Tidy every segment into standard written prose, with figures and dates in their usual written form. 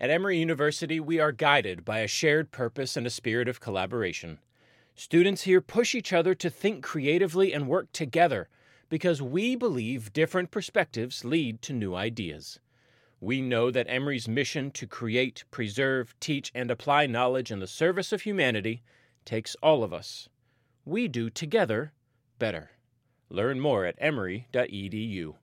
At Emory University, we are guided by a shared purpose and a spirit of collaboration. Students here push each other to think creatively and work together because we believe different perspectives lead to new ideas. We know that Emory's mission to create, preserve, teach, and apply knowledge in the service of humanity takes all of us. We do together better. Learn more at emory.edu.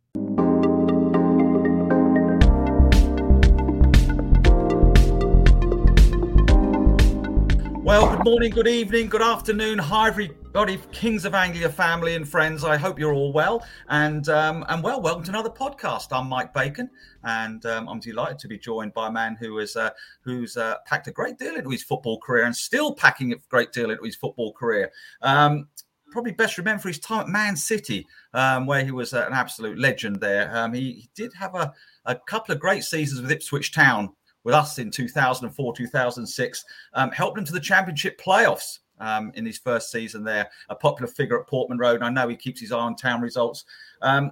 Well, good morning, good evening, good afternoon. Hi, everybody, Kings of Anglia family and friends. I hope you're all well. And welcome to another podcast. I'm Mike Bacon, and I'm delighted to be joined by a man who's packed a great deal into his football career and still packing a great deal into his football career. Probably best remembered for his time at Man City, where he was an absolute legend there. He did have a couple of great seasons with Ipswich Town, with us in 2004, 2006, helped him to the Championship playoffs in his first season there, a popular figure at Portman Road. And I know he keeps his eye on town results. A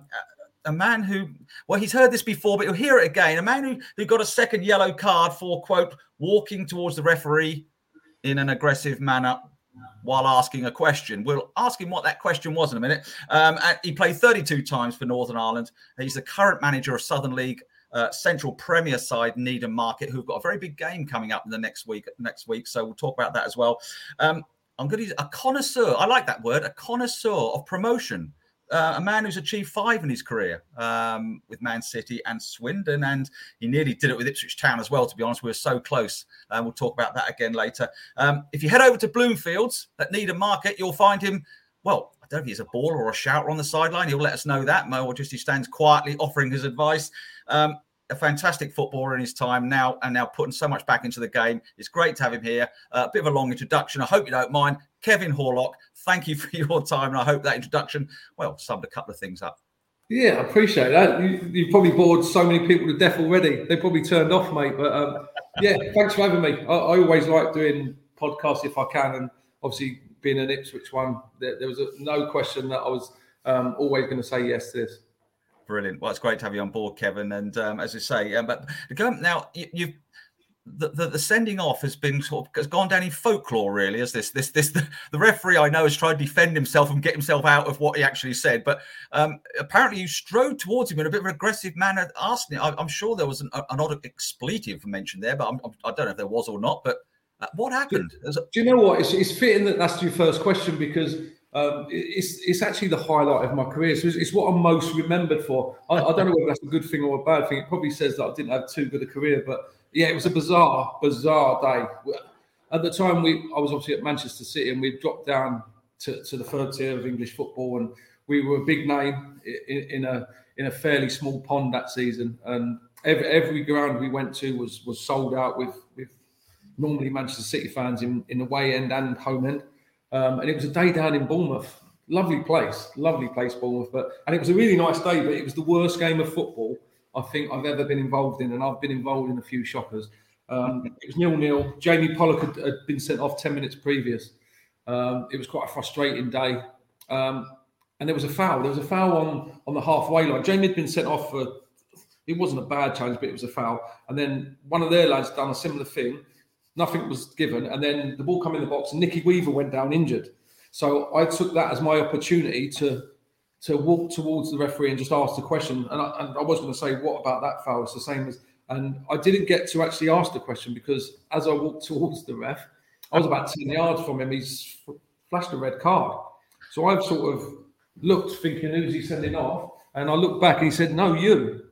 man who, well, he's heard this before, but he'll hear it again. A man who got a second yellow card for, quote, walking towards the referee in an aggressive manner while asking a question. We'll ask him what that question was in a minute. He played 32 times for Northern Ireland. He's the current manager of Southern League Central Premier side Needham Market, who've got a very big game coming up in the next week. So we'll talk about that as well. I'm going to use a connoisseur. I like that word, a connoisseur of promotion. A man who's achieved 5 in his career with Man City and Swindon, and he nearly did it with Ipswich Town as well, to be honest. We were so close. We'll talk about that again later. If you head over to Bloomfields at Needham Market, you'll find him, well, I don't know if he's a baller or a shouter on the sideline. He'll let us know that. Or just he stands quietly offering his advice. A fantastic footballer in his time now, and now putting so much back into the game. It's great to have him here. A bit of a long introduction. I hope you don't mind. Kevin Horlock, thank you for your time, and I hope that introduction, well, summed a couple of things up. Yeah, I appreciate that. You probably bored so many people to death already. They probably turned off, mate. But yeah, thanks for having me. I always like doing podcasts if I can, and obviously being an Ipswich one, there was no question that I was always going to say yes to this. Brilliant. Well, it's great to have you on board, Kevin. And as you say, but now you've the sending off has been has gone down in folklore, really, as the referee I know has tried to defend himself and get himself out of what he actually said. But apparently you strode towards him in a bit of an aggressive manner, asking it. I'm sure there was an odd expletive mentioned there, but I don't know if there was or not. But what happened? Do you know what? It's fitting that that's your first question, because it's actually the highlight of my career. So it's what I'm most remembered for. I don't know whether that's a good thing or a bad thing. It probably says that I didn't have too good a career, but yeah, it was a bizarre day. At the time, I was obviously at Manchester City, and we dropped down to the third tier of English football, and we were a big name in a fairly small pond that season. And every ground we went to was sold out with normally Manchester City fans in the away end and home end. And it was a day down in Bournemouth. Lovely place, Bournemouth. And it was a really nice day, but it was the worst game of football I think I've ever been involved in, and I've been involved in a few shockers. It was 0-0. Jamie Pollock had been sent off 10 minutes previous. It was quite a frustrating day. And there was a foul. There was a foul on the halfway line. Jamie had been sent off for, it wasn't a bad challenge, but it was a foul. And then one of their lads done a similar thing. Nothing was given. And then the ball came in the box, and Nicky Weaver went down injured. So I took that as my opportunity to walk towards the referee and just ask the question. And I was going to say, what about that foul? It's the same as... And I didn't get to actually ask the question, because as I walked towards the ref, I was about 10 yards from him. He's flashed a red card. So I've sort of looked thinking, who's he sending off? And I looked back and he said, no, you.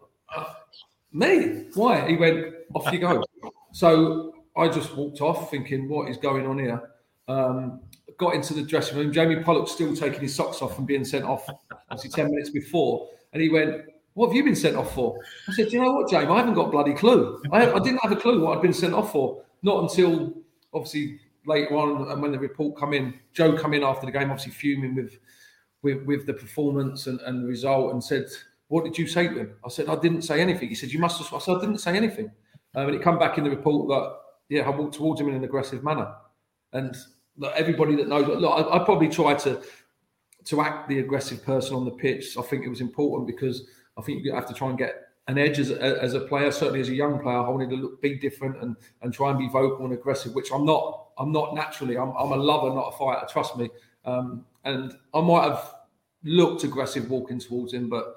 Me? Why? He went, off you go. So I just walked off thinking, what is going on here? Got into the dressing room. Jamie Pollock still taking his socks off and being sent off, obviously 10 minutes before. And he went, what have you been sent off for? I said, do you know what, Jamie? I haven't got a bloody clue. I didn't have a clue what I'd been sent off for. Not until, obviously, later on, and when the report come in, Joe come in after the game, obviously fuming with the performance and the result, and said, what did you say to him? I said, I didn't say anything. He said, you must have... I said, I didn't say anything. And it come back in the report that, yeah, I walked towards him in an aggressive manner. And look, everybody that knows, look, I probably tried to act the aggressive person on the pitch. I think it was important, because I think you have to try and get an edge as a player, certainly as a young player. I wanted to be different and try and be vocal and aggressive, which I'm not naturally. I'm a lover, not a fighter, trust me. And I might have looked aggressive walking towards him, but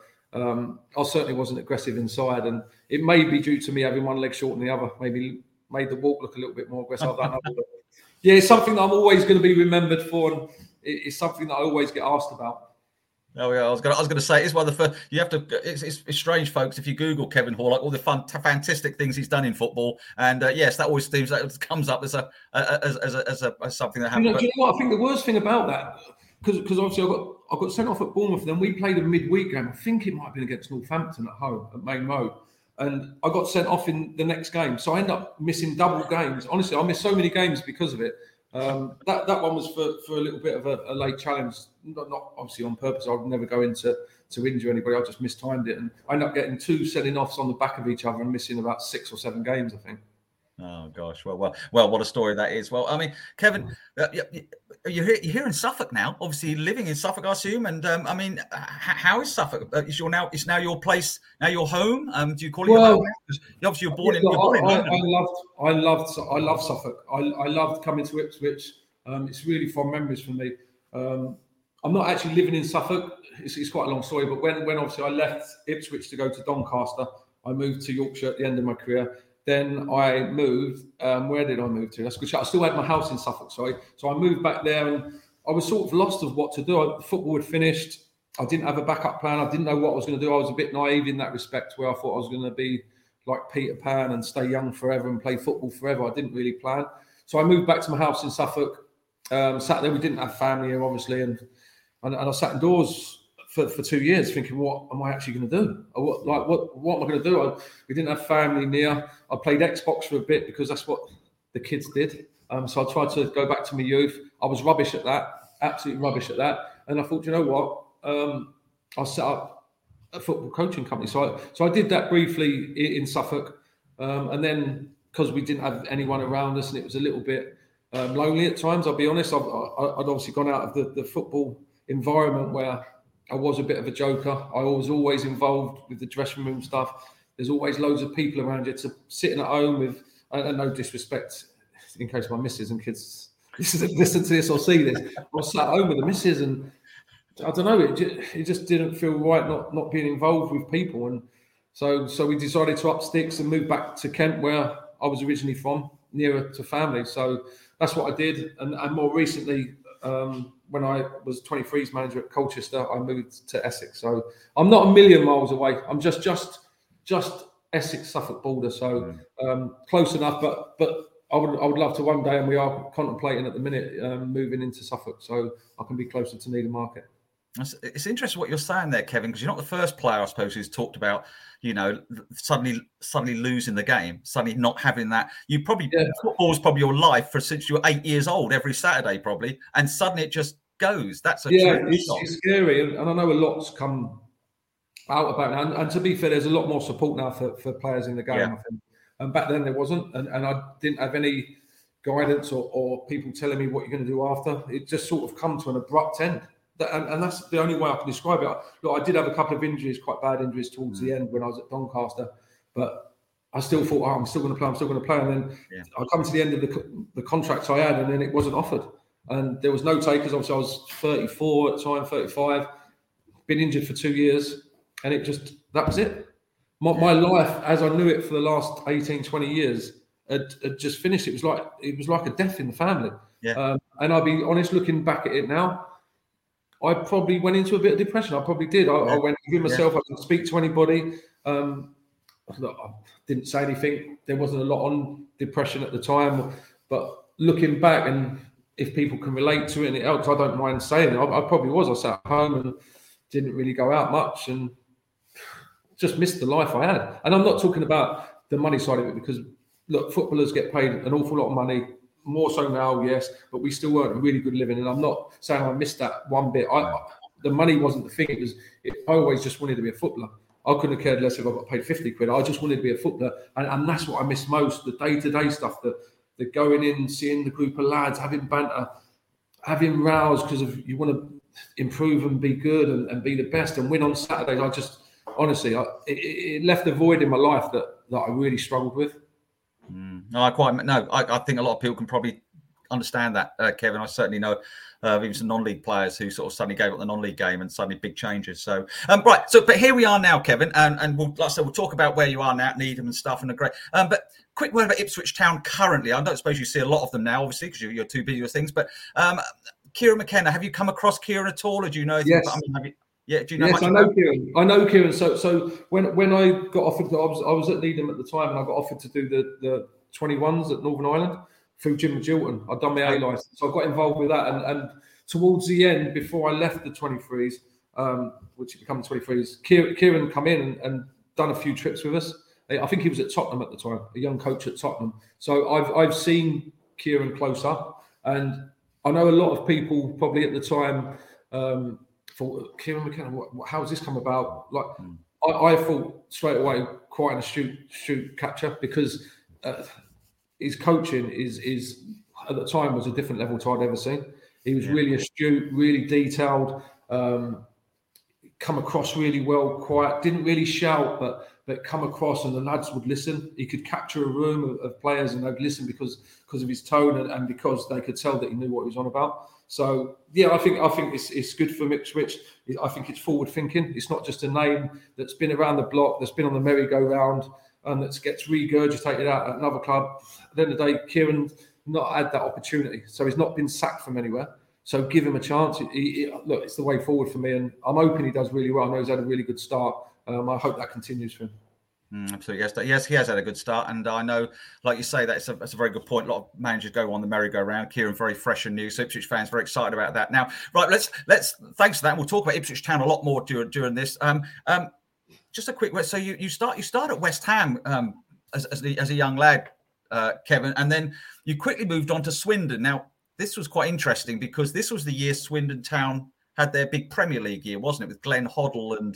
I certainly wasn't aggressive inside. And it may be due to me having one leg shorter than the other, maybe made the walk look a little bit more aggressive. I don't know. But yeah, it's something that I'm always going to be remembered for, and it's something that I always get asked about. Oh yeah, I was going to say it's one of the first. You have to. It's strange, folks. If you Google Kevin Hall, like all the fantastic things he's done in football, and yes, that always seems that comes up as something that happened. Do you know what? I think the worst thing about that, because obviously I got sent off at Bournemouth, and then we played a midweek game. I think it might have been against Northampton at home at Main Road, and I got sent off in the next game. So I ended up missing double games. Honestly, I missed so many games because of it. That one was for a little bit of a late challenge, not obviously on purpose. I would never go into to injure anybody. I just mistimed it, and I ended up getting 2 sending offs on the back of each other and missing about 6 or 7 games, I think. Oh gosh, well, what a story that is. Well, I mean, Kevin, you're here in Suffolk now. Obviously, living in Suffolk, I assume. And I mean, how is Suffolk? Is now your place? Now your home? Do you call it? Well, obviously, you're born in London. I love Suffolk. I loved coming to Ipswich. It's really fond memories for me. I'm not actually living in Suffolk. It's quite a long story. But when obviously I left Ipswich to go to Doncaster, I moved to Yorkshire at the end of my career. Then I moved. Where did I move to? That's good. I still had my house in Suffolk, sorry. So I moved back there, and I was sort of lost of what to do. Football had finished. I didn't have a backup plan. I didn't know what I was going to do. I was a bit naive in that respect, where I thought I was going to be like Peter Pan and stay young forever and play football forever. I didn't really plan. So I moved back to my house in Suffolk. Sat there. We didn't have family here, obviously, and I sat indoors for 2 years thinking, what am I actually going to do? What am I going to do? We didn't have family near. I played Xbox for a bit because that's what the kids did. So I tried to go back to my youth. I was rubbish at that, absolutely rubbish at that. And I thought, you know what? I'll set up a football coaching company. So I did that briefly in Suffolk. And then because we didn't have anyone around us and it was a little bit lonely at times, I'll be honest, I'd obviously gone out of the football environment where I was a bit of a joker. I was always involved with the dressing room stuff. There's always loads of people around you. To sitting at home with, and no disrespect, in case my missus and kids listen to this or see this, I was sat at home with the missus, and I don't know, it just didn't feel right not being involved with people. And so we decided to up sticks and move back to Kent, where I was originally from, nearer to family. So that's what I did. And more recently, when I was 23s manager at Colchester, I moved to Essex. So I'm not a million miles away. I'm just Essex, Suffolk border. So close enough. But I would love to one day, and we are contemplating at the minute moving into Suffolk, so I can be closer to Needham Market. It's interesting what you're saying there, Kevin, because you're not the first player, I suppose, who's talked about, suddenly losing the game, suddenly not having that. Football's probably your life since you were 8 years old, every Saturday probably, and suddenly it just goes. It's scary, and I know a lot's come out about it. And to be fair, there's a lot more support now for players in the game, I think. And back then there wasn't, and I didn't have any guidance or people telling me what you're going to do after. It just sort of come to an abrupt end. And that's the only way I can describe it. Look, I did have a couple of injuries, quite bad injuries towards the end when I was at Doncaster, but I still thought, I'm still going to play. And then I come to the end of the contracts I had, and then it wasn't offered. And there was no takers. Obviously, I was 34 at the time, 35, been injured for 2 years, and that was it. My life, as I knew it for the last 18, 20 years, had just finished. It was like a death in the family. Yeah. And I'll be honest, looking back at it now, I probably went into a bit of depression. I probably did. I went within myself. I didn't speak to anybody. I didn't say anything. There wasn't a lot on depression at the time. But looking back, and if people can relate to it and it helps, I don't mind saying it. I probably was. I sat at home and didn't really go out much and just missed the life I had. And I'm not talking about the money side of it, because, look, footballers get paid an awful lot of money. More so now, yes, but we still earn a really good living. And I'm not saying I missed that one bit. The money wasn't the thing. I always just wanted to be a footballer. I couldn't have cared less if I got paid 50 quid. I just wanted to be a footballer. And that's what I miss most, the day-to-day stuff, the going in, seeing the group of lads, having banter, having rows because you want to improve and be good and be the best and win on Saturdays. honestly, it left a void in my life that I really struggled with. I think a lot of people can probably understand that, Kevin. I certainly know even some non-league players who sort of suddenly gave up the non-league game and suddenly big changes. So, but here we are now, Kevin, and we'll, like I said, we'll talk about where you are now at Needham and stuff, and a great. But quick word about Ipswich Town currently. I don't suppose you see a lot of them now, obviously, because you're too busy with things. But Kieran McKenna, have you come across Kieran at all, or do you know? Yes. Do you know? Yes, I know Kieran. I know Kieran. So when I got offered, I was at Needham at the time, and I got offered to do the 21s at Northern Ireland through Jim McGilton. I'd done my A license, so I got involved with that. And towards the end, before I left the 23s, which became the 23s, Kieran come in and done a few trips with us. I think he was at Tottenham at the time, a young coach at Tottenham. So I've seen Kieran close up, and I know a lot of people probably at the time thought, Kieran McKenna, how has this come about? Like I thought straight away, quite an astute catcher, because his coaching is at the time was a different level to I'd ever seen. He was really astute, really detailed, come across really well, quiet, didn't really shout, but come across and the lads would listen. He could capture a room of players and they'd listen because of his tone and because they could tell that he knew what he was on about. So yeah, I think it's good for Ipswich. I think it's forward thinking. It's not just a name that's been around the block, that's been on the merry-go-round, and that gets regurgitated out at another club. At the end of the day, Kieran not had that opportunity, so he's not been sacked from anywhere. So give him a chance. Look, it's the way forward for me, and I'm hoping he does really well. I know he's had a really good start. I hope that continues for him. Absolutely, yes, he has had a good start, and I know, like you say, that's a very good point. A lot of managers go on the merry-go-round. Kieran very fresh and new, so Ipswich fans very excited about that. Now, right, let's thanks for that. We'll talk about Ipswich Town a lot more during this. Just a quick word. So you start at West Ham as a young lad, Kevin, and then you quickly moved on to Swindon. Now, this was quite interesting because this was the year Swindon Town had their big Premier League year, wasn't it, with Glenn Hoddle and.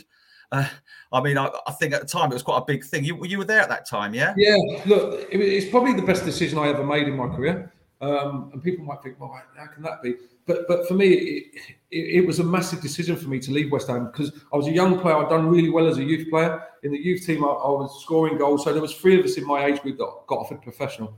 I think at the time it was quite a big thing. You were there at that time, yeah? Yeah, look, it's probably the best decision I ever made in my career. And people might think, well, how can that be? But for me, it was a massive decision for me to leave West Ham because I was a young player. I'd done really well as a youth player. In the youth team, I was scoring goals. So there was 3 of us in my age group that got offered professional.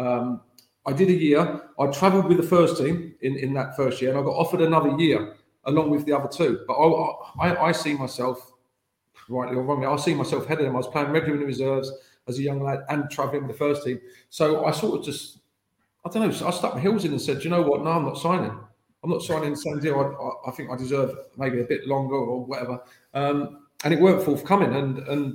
I did a year. I travelled with the first team in that first year, and I got offered another year along with the other 2. But I see myself, rightly or wrongly, I see myself ahead of them. I was playing regularly in the reserves as a young lad and travelling with the first team. So I sort of just, I don't know, I stuck my heels in and said, you know what, no, I'm not signing. I'm not signing the same deal. I think I deserve maybe a bit longer or whatever. And it weren't forthcoming. And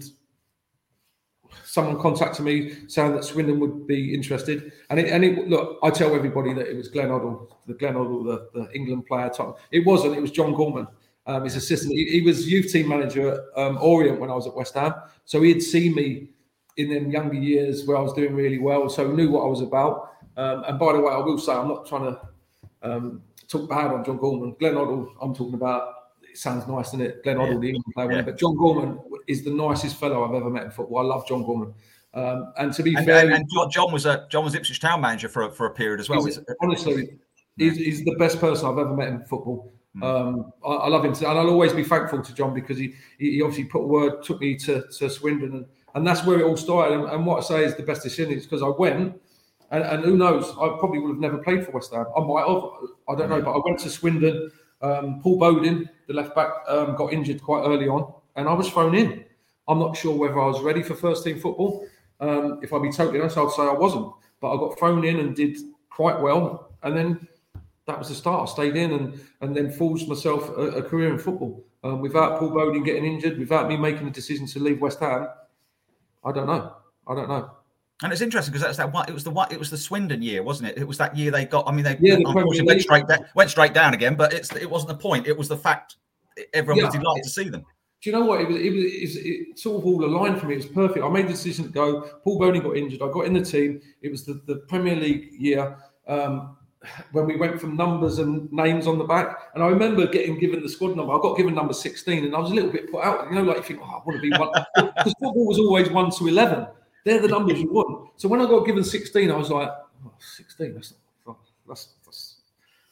someone contacted me saying that Swindon would be interested. And look, I tell everybody that it was Glenn Hoddle, the England player. It wasn't. It was John Gorman. His assistant. He was youth team manager at Orient when I was at West Ham. So he had seen me in them younger years where I was doing really well. So he knew what I was about. And by the way, I will say, I'm not trying to talk bad on John Gorman. Glenn Hoddle, I'm talking about, it sounds nice, doesn't it? Glenn Hoddle, the England player. Yeah. But John Gorman is the nicest fellow I've ever met in football. I love John Gorman. And to be fair... And John was Ipswich Town manager for a period as well. Honestly, he's the best person I've ever met in football. I love him, and I'll always be thankful to John because he obviously took me to Swindon, and that's where it all started. And what I say is the best decision is because I went, and who knows, I probably would have never played for West Ham. I might have, I don't know, but I went to Swindon. Paul Bowden, the left back, got injured quite early on, and I was thrown in. I'm not sure whether I was ready for first team football. If I'd be totally honest, I'd say I wasn't, but I got thrown in and did quite well, and then. That was the start. I stayed in and then forged myself a career in football. Without Paul Bowden getting injured, without me making a decision to leave West Ham, I don't know. And it's interesting because it was the Swindon year, wasn't it? It was that year they got. I mean, they unfortunately went straight down again, but it wasn't the point. It was the fact everyone was delighted to see them. Do you know what? It sort of all aligned for me. It was perfect. I made the decision to go. Paul Bowden got injured. I got in the team. It was the Premier League year. When we went from numbers and names on the back, and I remember getting given the squad number. I got given number 16, and I was a little bit put out. You know, like you think, I want to be one, because football was always 1 to 11. They're the numbers you want. So when I got given 16, I was like, 16.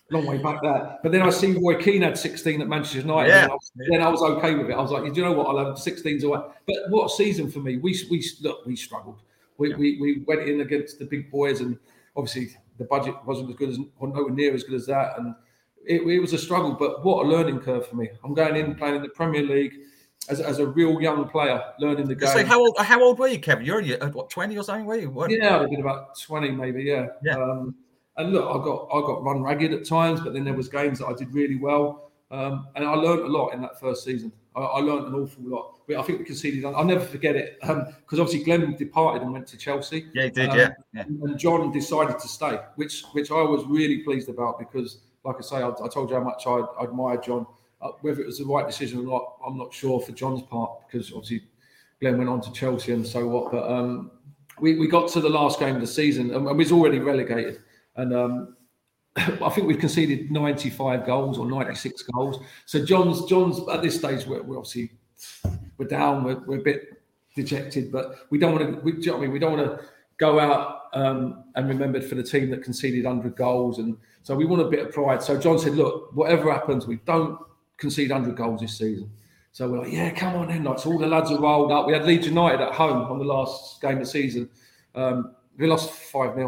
long way back there. But then I see Roy Keane had 16 at Manchester United. Yeah. Then I was okay with it. I was like, do you know what? I'll have 16s away. But what a season for me. We struggled. We went in against the big boys, and obviously the budget wasn't as good as, or nowhere near as good as that. And it was a struggle, but what a learning curve for me. I'm going in playing in the Premier League as a real young player, learning the game. So how old were you, Kevin? You're what, 20 or something, were you? What? Yeah, I'd been about 20 maybe, yeah. And look, I got run ragged at times, but then there was games that I did really well. And I learned a lot in that first season. I learned an awful lot. I think we conceded. I'll never forget it, because obviously Glenn departed and went to Chelsea. Yeah, he did, yeah. And John decided to stay, which I was really pleased about, because, like I say, I told you how much I admired John. Whether it was the right decision or not, I'm not sure for John's part, because obviously Glenn went on to Chelsea and so what. But we got to the last game of the season and we was already relegated. And I think we've conceded 95 goals or 96 goals. So John's at this stage, we're obviously down. We're a bit dejected, but we don't want to. We don't want to go out and remembered for the team that conceded 100 goals, and so we want a bit of pride. So John said, "Look, whatever happens, we don't concede 100 goals this season." So we're like, "Yeah, come on then!" Like, so all the lads are rolled up. We had Leeds United at home on the last game of the season. We lost 5-0,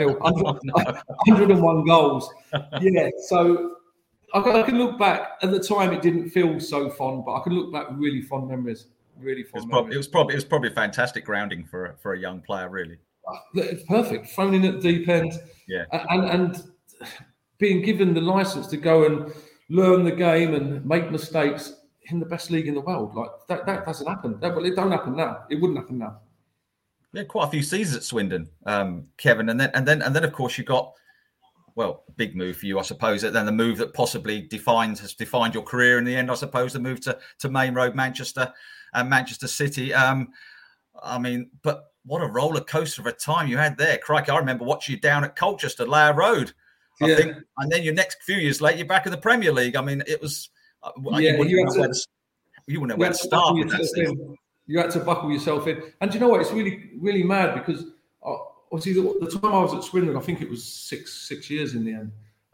101 goals. Yeah, so I can look back. At the time, it didn't feel so fond, but I can look back with really fond memories. Really fond memories. It was probably fantastic grounding for a young player, really. It's perfect. Thrown in at the deep end. Yeah. And being given the license to go and learn the game and make mistakes in the best league in the world. Like that doesn't happen. It don't happen now. It wouldn't happen now. Yeah, quite a few seasons at Swindon, Kevin, and then of course you got, well, big move for you, I suppose. And then the move that possibly has defined your career in the end, I suppose, the move to Main Road, Manchester, and Manchester City. But what a roller coaster of a time you had there. Crikey, I remember watching you down at Colchester, Layer Road, I think, and then your next few years later, you're back in the Premier League. I mean, it was. You wouldn't know where to start with that season. You had to buckle yourself in. And do you know what? It's really, really mad, because obviously the time I was at Swindon, I think it was six years in the end.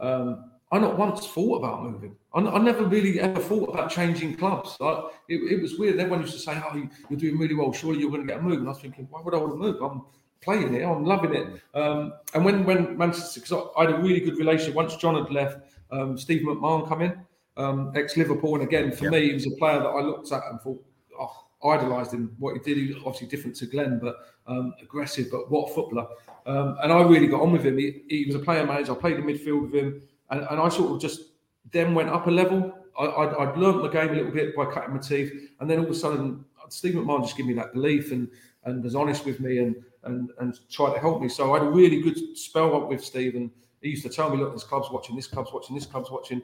I not once thought about moving. I never really ever thought about changing clubs. It was weird. Everyone used to say, "Oh, you're doing really well. Surely you're going to get a move." And I was thinking, why would I want to move? I'm playing it. I'm loving it. And when Manchester, because I had a really good relationship. Once John had left, Steve McMahon come in, ex-Liverpool. And again, for me, he was a player that I looked at and thought, idolised him. What he did, he was obviously different to Glenn, but aggressive, but what a footballer. And I really got on with him. He was a player manager. I played in midfield with him. And I sort of just then went up a level. I'd learnt the game a little bit by cutting my teeth. And then all of a sudden, Steve McMahon just gave me that belief and was honest with me and tried to help me. So I had a really good spell up with Steve. And he used to tell me, "Look, this club's watching, this club's watching, this club's watching."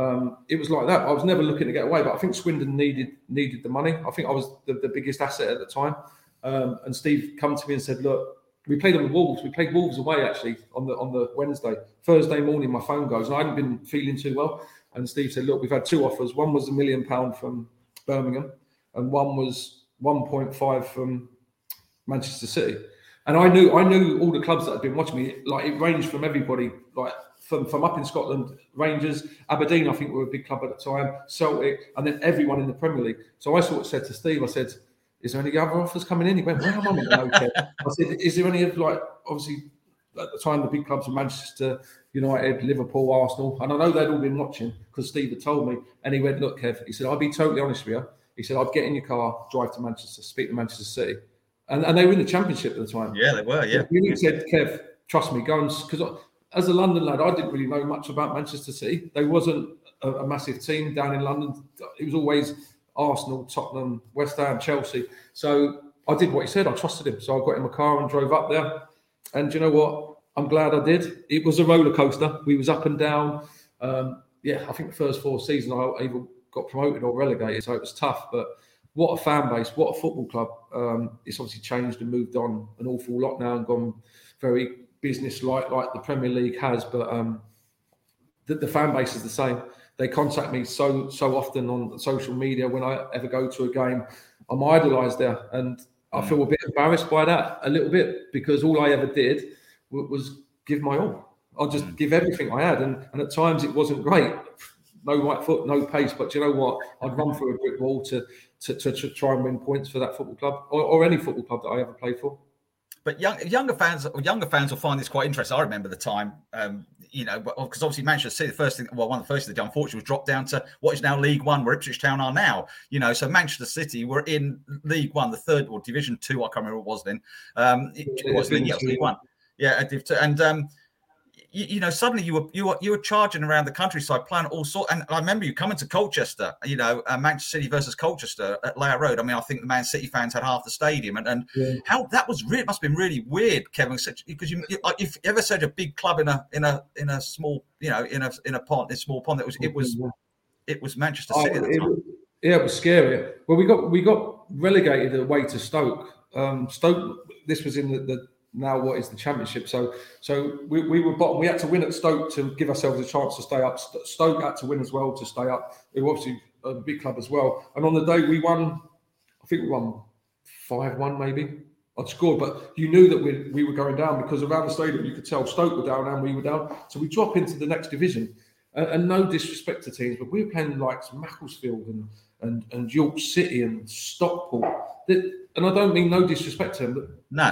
It was like that. I was never looking to get away, but I think Swindon needed the money. I think I was the biggest asset at the time. And Steve come to me and said, "Look, we played on the Wolves. We played Wolves away actually on the Wednesday. Thursday morning, my phone goes, and I hadn't been feeling too well. And Steve said, 'Look, we've had two offers. One was £1 million from Birmingham, and one was 1.5 from Manchester City.' And I knew all the clubs that had been watching me. Like, it ranged from everybody, like from up in Scotland, Rangers, Aberdeen, I think were a big club at the time, Celtic, and then everyone in the Premier League. So I sort of said to Steve, I said, 'Is there any other offers coming in?' He went, 'Well, I'm in the okay.' I said, 'Is there any of, like, obviously at the time the big clubs were Manchester United, Liverpool, Arsenal?' And I know they'd all been watching because Steve had told me. And he went, 'Look, Kev,' he said, 'I'll be totally honest with you.' He said, 'I'd get in your car, drive to Manchester, speak to Manchester City.' And they were in the Championship at the time. Yeah, they were, yeah. He said, 'Kev, trust me, go and,' because as a London lad, I didn't really know much about Manchester City. They wasn't a massive team down in London. It was always Arsenal, Tottenham, West Ham, Chelsea. So I did what he said. I trusted him. So I got in my car and drove up there. And do you know what? I'm glad I did. It was a roller coaster. We was up and down. I think the first 4 seasons I either got promoted or relegated. So it was tough. But what a fan base, what a football club. It's obviously changed and moved on an awful lot now and gone very business-like the Premier League has. But the fan base is the same. They contact me so often on social media when I ever go to a game. I'm idolised there, and I feel a bit embarrassed by that, a little bit, because all I ever did was give my all. I'll just give everything I had. And at times it wasn't great. No right foot, no pace. But you know what? I'd run through a brick wall to try and win points for that football club or any football club that I ever played for. But younger fans will find this quite interesting. I remember the time, because obviously Manchester City, one of the first things they did, unfortunately, was drop down to what is now League One, where Ipswich Town are now. So Manchester City were in League One, the third or Division 2. I can't remember what it was then. It was League One. Yeah, and suddenly you were charging around the countryside, playing all sorts. And I remember you coming to Colchester, Manchester City versus Colchester at Layer Road. I mean, I think the Man City fans had half the stadium, and how that was really must have been really weird, Kevin, because if ever such a big club in a small, in a small pond, it was Manchester City at the time. It was scary. Well, we got relegated away to Stoke. Stoke. This was in the now what is the Championship. So we were bottom. We had to win at Stoke to give ourselves a chance to stay up. Stoke had to win as well to stay up. They were obviously a big club as well. And on the day we won, I think we won 5-1 maybe. I'd scored, but you knew that we were going down because around the stadium you could tell Stoke were down and we were down. So we drop into the next division. And no disrespect to teams, but we were playing like Macclesfield and York City and Stockport. And I don't mean no disrespect to them, but no.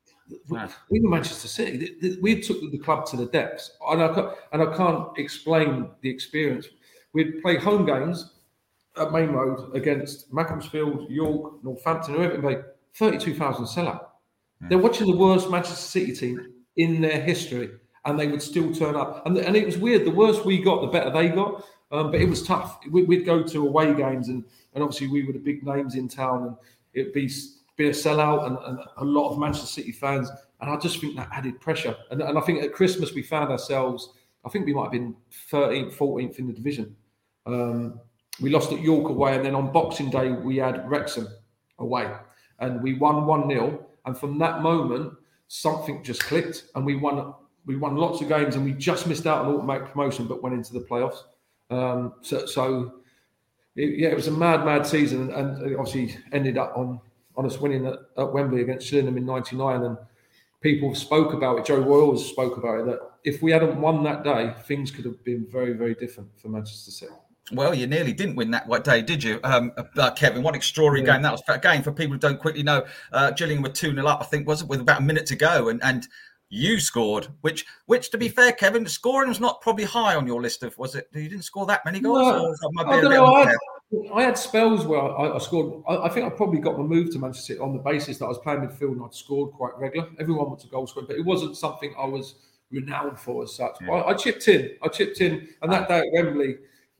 We were Manchester City. We took the club to the depths, and I can't explain the experience. We'd play home games at Main Road against Macclesfield, York, Northampton, whoever it may be, 32,000 sellout. They're watching the worst Manchester City team in their history, and they would still turn up. And it was weird. The worse we got, the better they got. But it was tough. We'd go to away games, and obviously we were the big names in town, and it'd be a sellout and a lot of Manchester City fans. And I just think that added pressure. And I think at Christmas we found ourselves, I think we might have been 13th, 14th in the division. We lost at York away, and then on Boxing Day we had Wrexham away. And we won 1-0. And from that moment, something just clicked. And we won lots of games, and we just missed out on automatic promotion, but went into the playoffs. It was a mad season, and it obviously ended up on us winning at Wembley against Gillingham in '99, and people spoke about it. Joe Royle spoke about it, that if we hadn't won that day, things could have been very, very different for Manchester City. Well, you nearly didn't win that day, did you, Kevin? What extraordinary game that was. Again, for people who don't quickly know, Gillingham were 2-0 up, I think, was it, with about a minute to go, and you scored, which to be fair, Kevin, scoring was not probably high on your list of, was it? You didn't score that many goals? No, I don't know. I had spells where I scored. I think I probably got my move to Manchester City on the basis that I was playing midfield and I'd scored quite regular. Everyone wants a goal scorer, but it wasn't something I was renowned for as such. Yeah. I chipped in, and that day at Wembley,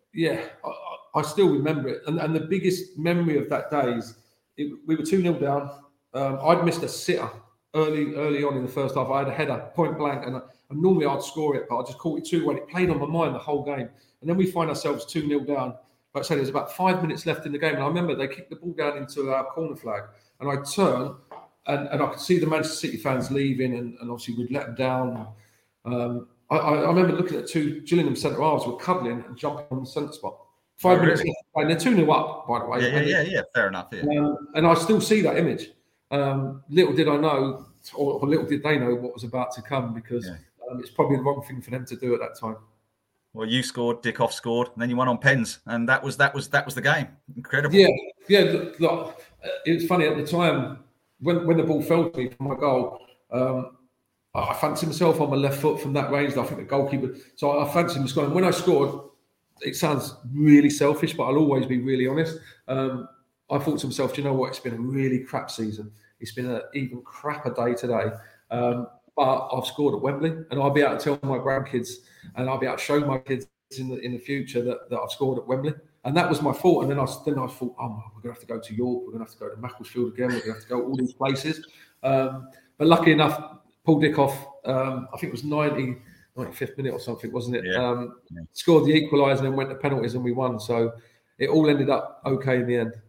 I still remember it. And the biggest memory of that day is we were 2-0 down. I'd missed a sitter early on in the first half. I had a header, point blank, and normally I'd score it, but I just caught it too well. It played on my mind the whole game. And then we find ourselves 2-0 down. Like I said, there's about 5 minutes left in the game. And I remember they kicked the ball down into our corner flag. And I turned, and I could see the Manchester City fans leaving, and obviously we'd let them down. I remember looking at two Gillingham centre halves were cuddling and jumping on the centre spot. 5 minutes left, and they're 2-0 up, by the way. Yeah, fair enough. Yeah. And I still see that image. Little did I know, or little did they know what was about to come, because it's probably the wrong thing for them to do at that time. Well, you scored, Dickoff scored, and then you won on pens, and that was the game. Incredible. Yeah. Look, it was funny at the time when the ball fell to me for my goal. I fancied myself on my left foot from that range. I think the goalkeeper. So I fancied him scoring. When I scored, it sounds really selfish, but I'll always be really honest. I thought to myself, do you know what? It's been a really crap season. It's been an even crapper day today. But I've scored at Wembley, and I'll be able to tell my grandkids, and I'll be able to show my kids in the future that I've scored at Wembley. And that was my thought. And then I thought, we're going to have to go to York. We're going to have to go to Macclesfield again. We're going to have to go all these places. But lucky enough, Paul Dickoff, I think it was 95th minute or something, wasn't it? Yeah. Scored the equaliser and then went to penalties, and we won. So it all ended up okay in the end.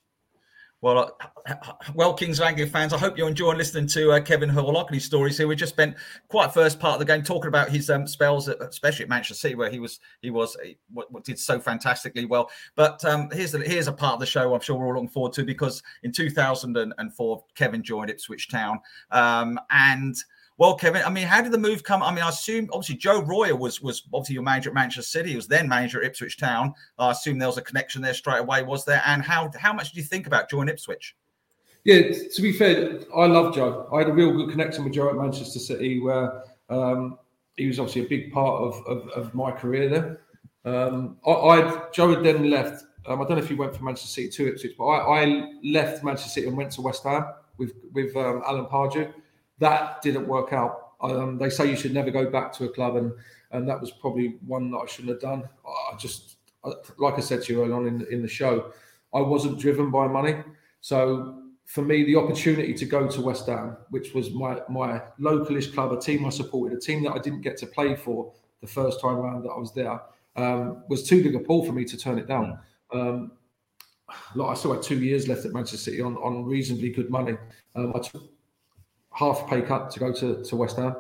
Well, Kings of Anglia fans, I hope you're enjoying listening to Kevin O'Loughlin's stories here. We just spent quite first part of the game talking about his spells, especially at Manchester City, where he did so fantastically well. But here's a part of the show I'm sure we're all looking forward to, because in 2004, Kevin joined Ipswich Town, and Well, Kevin, I mean, how did the move come? I mean, I assume obviously Joe Royer was obviously your manager at Manchester City. He was then manager at Ipswich Town. I assume there was a connection there straight away, was there? And how much did you think about joining Ipswich? Yeah, to be fair, I love Joe. I had a real good connection with Joe at Manchester City, where he was obviously a big part of my career there. Joe had then left. I don't know if he went from Manchester City to Ipswich, but I left Manchester City and went to West Ham with Alan Pardew. That didn't work out. They say you should never go back to a club, and that was probably one that I shouldn't have done. Like I said to you earlier on in the show, I wasn't driven by money. So for me, the opportunity to go to West Ham, which was my localish club, a team I supported, a team that I didn't get to play for the first time around that I was there, was too big a pull for me to turn it down. I still had 2 years left at Manchester City on reasonably good money. I took half a pay cut to go to West Ham.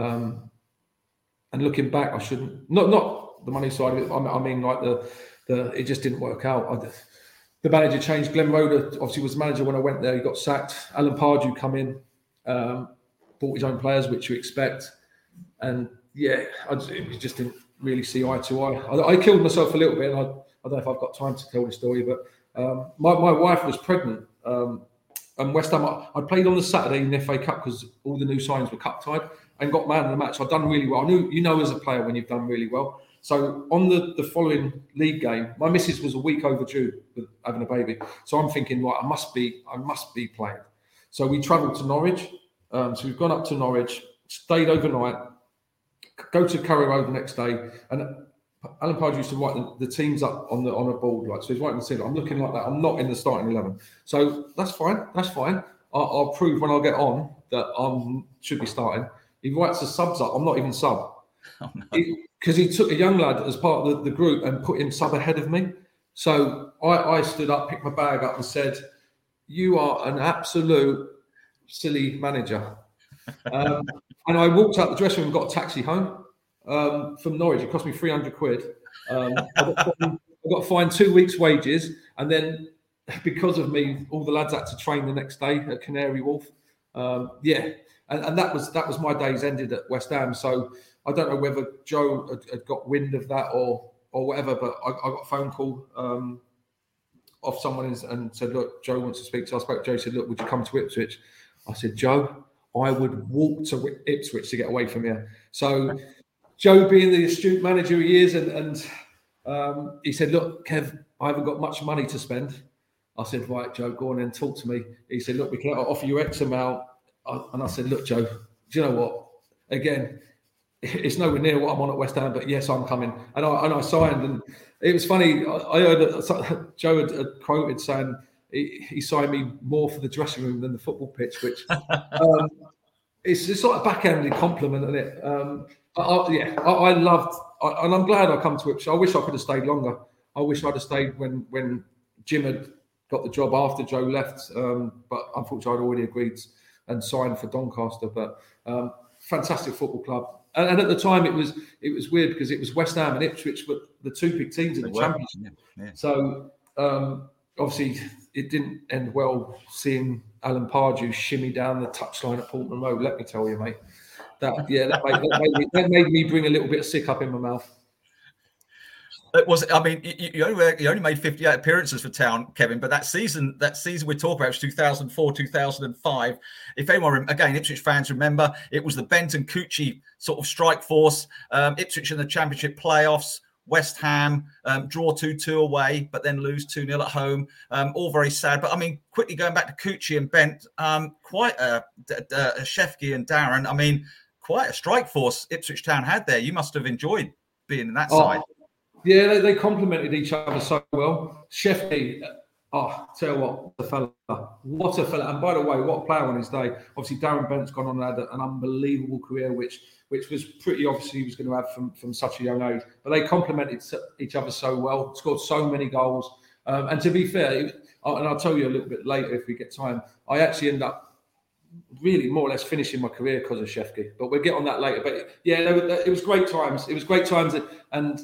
And looking back, I shouldn't. Not the money side of it. I mean, like it just didn't work out. The manager changed. Glenn Roeder obviously was the manager when I went there. He got sacked. Alan Pardew come in, bought his own players, which you expect. And yeah, it just didn't really see eye to eye. I killed myself a little bit, and I don't know if I've got time to tell the story, but my wife was pregnant. And West Ham, I played on the Saturday in the FA Cup because all the new signings were cup-tied and got man of the match. I'd done really well. I knew, as a player when you've done really well. So on the following league game, my missus was a week overdue with having a baby. So I'm thinking, right, I must be playing. So we travelled to Norwich. So we've gone up to Norwich, stayed overnight, go to Curry Road the next day, and Alan Pardew used to write the teams up on a board, like so. He's writing the team. I'm looking like that. I'm not in the starting 11, so that's fine. I'll prove when I get on that I should be starting. He writes the subs up. I'm not even sub, because he took a young lad as part of the group and put him sub ahead of me. So I stood up, picked my bag up, and said, "You are an absolute silly manager." And I walked out the dressing room and got a taxi home. From Norwich. It cost me 300 quid. I got fined 2 weeks' wages, and then because of me, all the lads had to train the next day at Canary Wharf. And that was my days ended at West Ham. So I don't know whether Joe had got wind of that or whatever, but I got a phone call off someone and said, "Look, Joe wants to speak." So I spoke to Joe. Said, "Look, would you come to Ipswich?" I said, "Joe, I would walk to Ipswich to get away from here." So Joe, being the astute manager he is, and he said, "Look, Kev, I haven't got much money to spend." I said, "Right, Joe, go on and talk to me." He said, "Look, we can offer you X amount." And I said, "Look, Joe, do you know what? Again, it's nowhere near what I'm on at West Ham, but yes, I'm coming." And I signed, and it was funny. I heard Joe had quoted saying he signed me more for the dressing room than the football pitch, which it's like a backhanded compliment, isn't it? I loved, and I'm glad I come to Ipswich. I wish I could have stayed longer. I wish I'd have stayed when Jim had got the job after Joe left, but unfortunately I'd already agreed and signed for Doncaster. But fantastic football club, and at the time it was weird because it was West Ham and Ipswich were the two big teams in the Championship. Yeah. So obviously it didn't end well seeing Alan Pardew shimmy down the touchline at Portman Road. Let me tell you, mate. That made me bring a little bit of sick up in my mouth. It was. I mean, you only made 58 appearances for Town, Kevin. But that season we're talking about was 2004, 2005. If anyone, again, Ipswich fans remember, it was the Benton Cucci sort of strike force. Ipswich in the Championship playoffs. West Ham draw 2-2 away, but then lose 2-0 at home. All very sad. But I mean, quickly going back to Cucci and Bent, quite Shefke and Darren. I mean, quite a strike force Ipswich Town had there. You must have enjoyed being in that side. Yeah, they complemented each other so well. Shefke, tell you what a fella. And by the way, what a player on his day. Obviously, Darren Bent's gone on and had an unbelievable career, which was pretty obvious he was going to have from such a young age. But they complemented each other so well, scored so many goals. And to be fair, and I'll tell you a little bit later if we get time, I actually end up really more or less finishing my career because of Shefke. But we'll get on that later. But yeah, it was great times. It was great times. And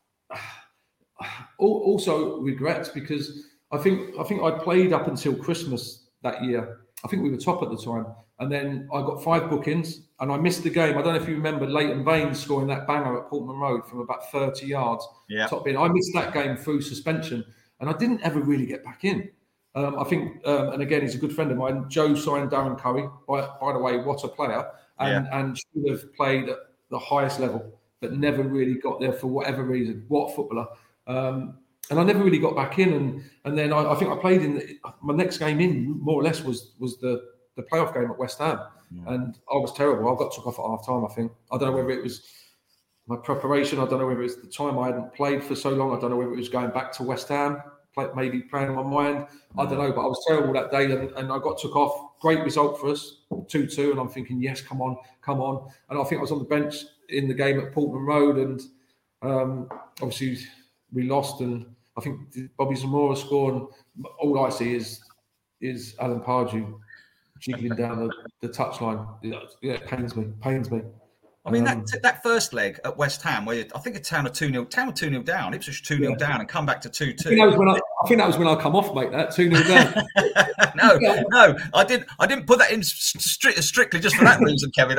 also regrets because I think I played up until Christmas that year. I think we were top at the time. And then I got 5 bookings I missed the game. I don't know if you remember Leighton Baines scoring that banger at Portman Road from about 30 yards. Yeah. Top bin. I missed that game through suspension, and I didn't ever really get back in. I think, and again, he's a good friend of mine. Joe signed Darren Curry. By the way, what a player! And should have played at the highest level, but never really got there for whatever reason. What a footballer! And I never really got back in. And then I think I played in my next game in, more or less, was the playoff game at West Ham. And I was terrible. I got took off at half time, I think. I don't know whether it was my preparation. I don't know whether it's the time I hadn't played for so long. I don't know whether it was going back to West Ham, maybe playing on my mind. I don't know, but I was terrible that day and I got took off. Great result for us, 2-2. And I'm thinking, yes, come on. And I think I was on the bench in the game at Portman Road. And obviously we lost. And I think Bobby Zamora scored. And all I see is Alan Pardew jiggling down the touchline. Yeah, it pains me. I mean, that first leg at West Ham, where I think a Town were 2-0 down, Ipswich 2-0 down, and come back to 2-2. I think that was when I come off, mate. That 2-0 down. No, I didn't put that in strictly just for that reason, Kevin.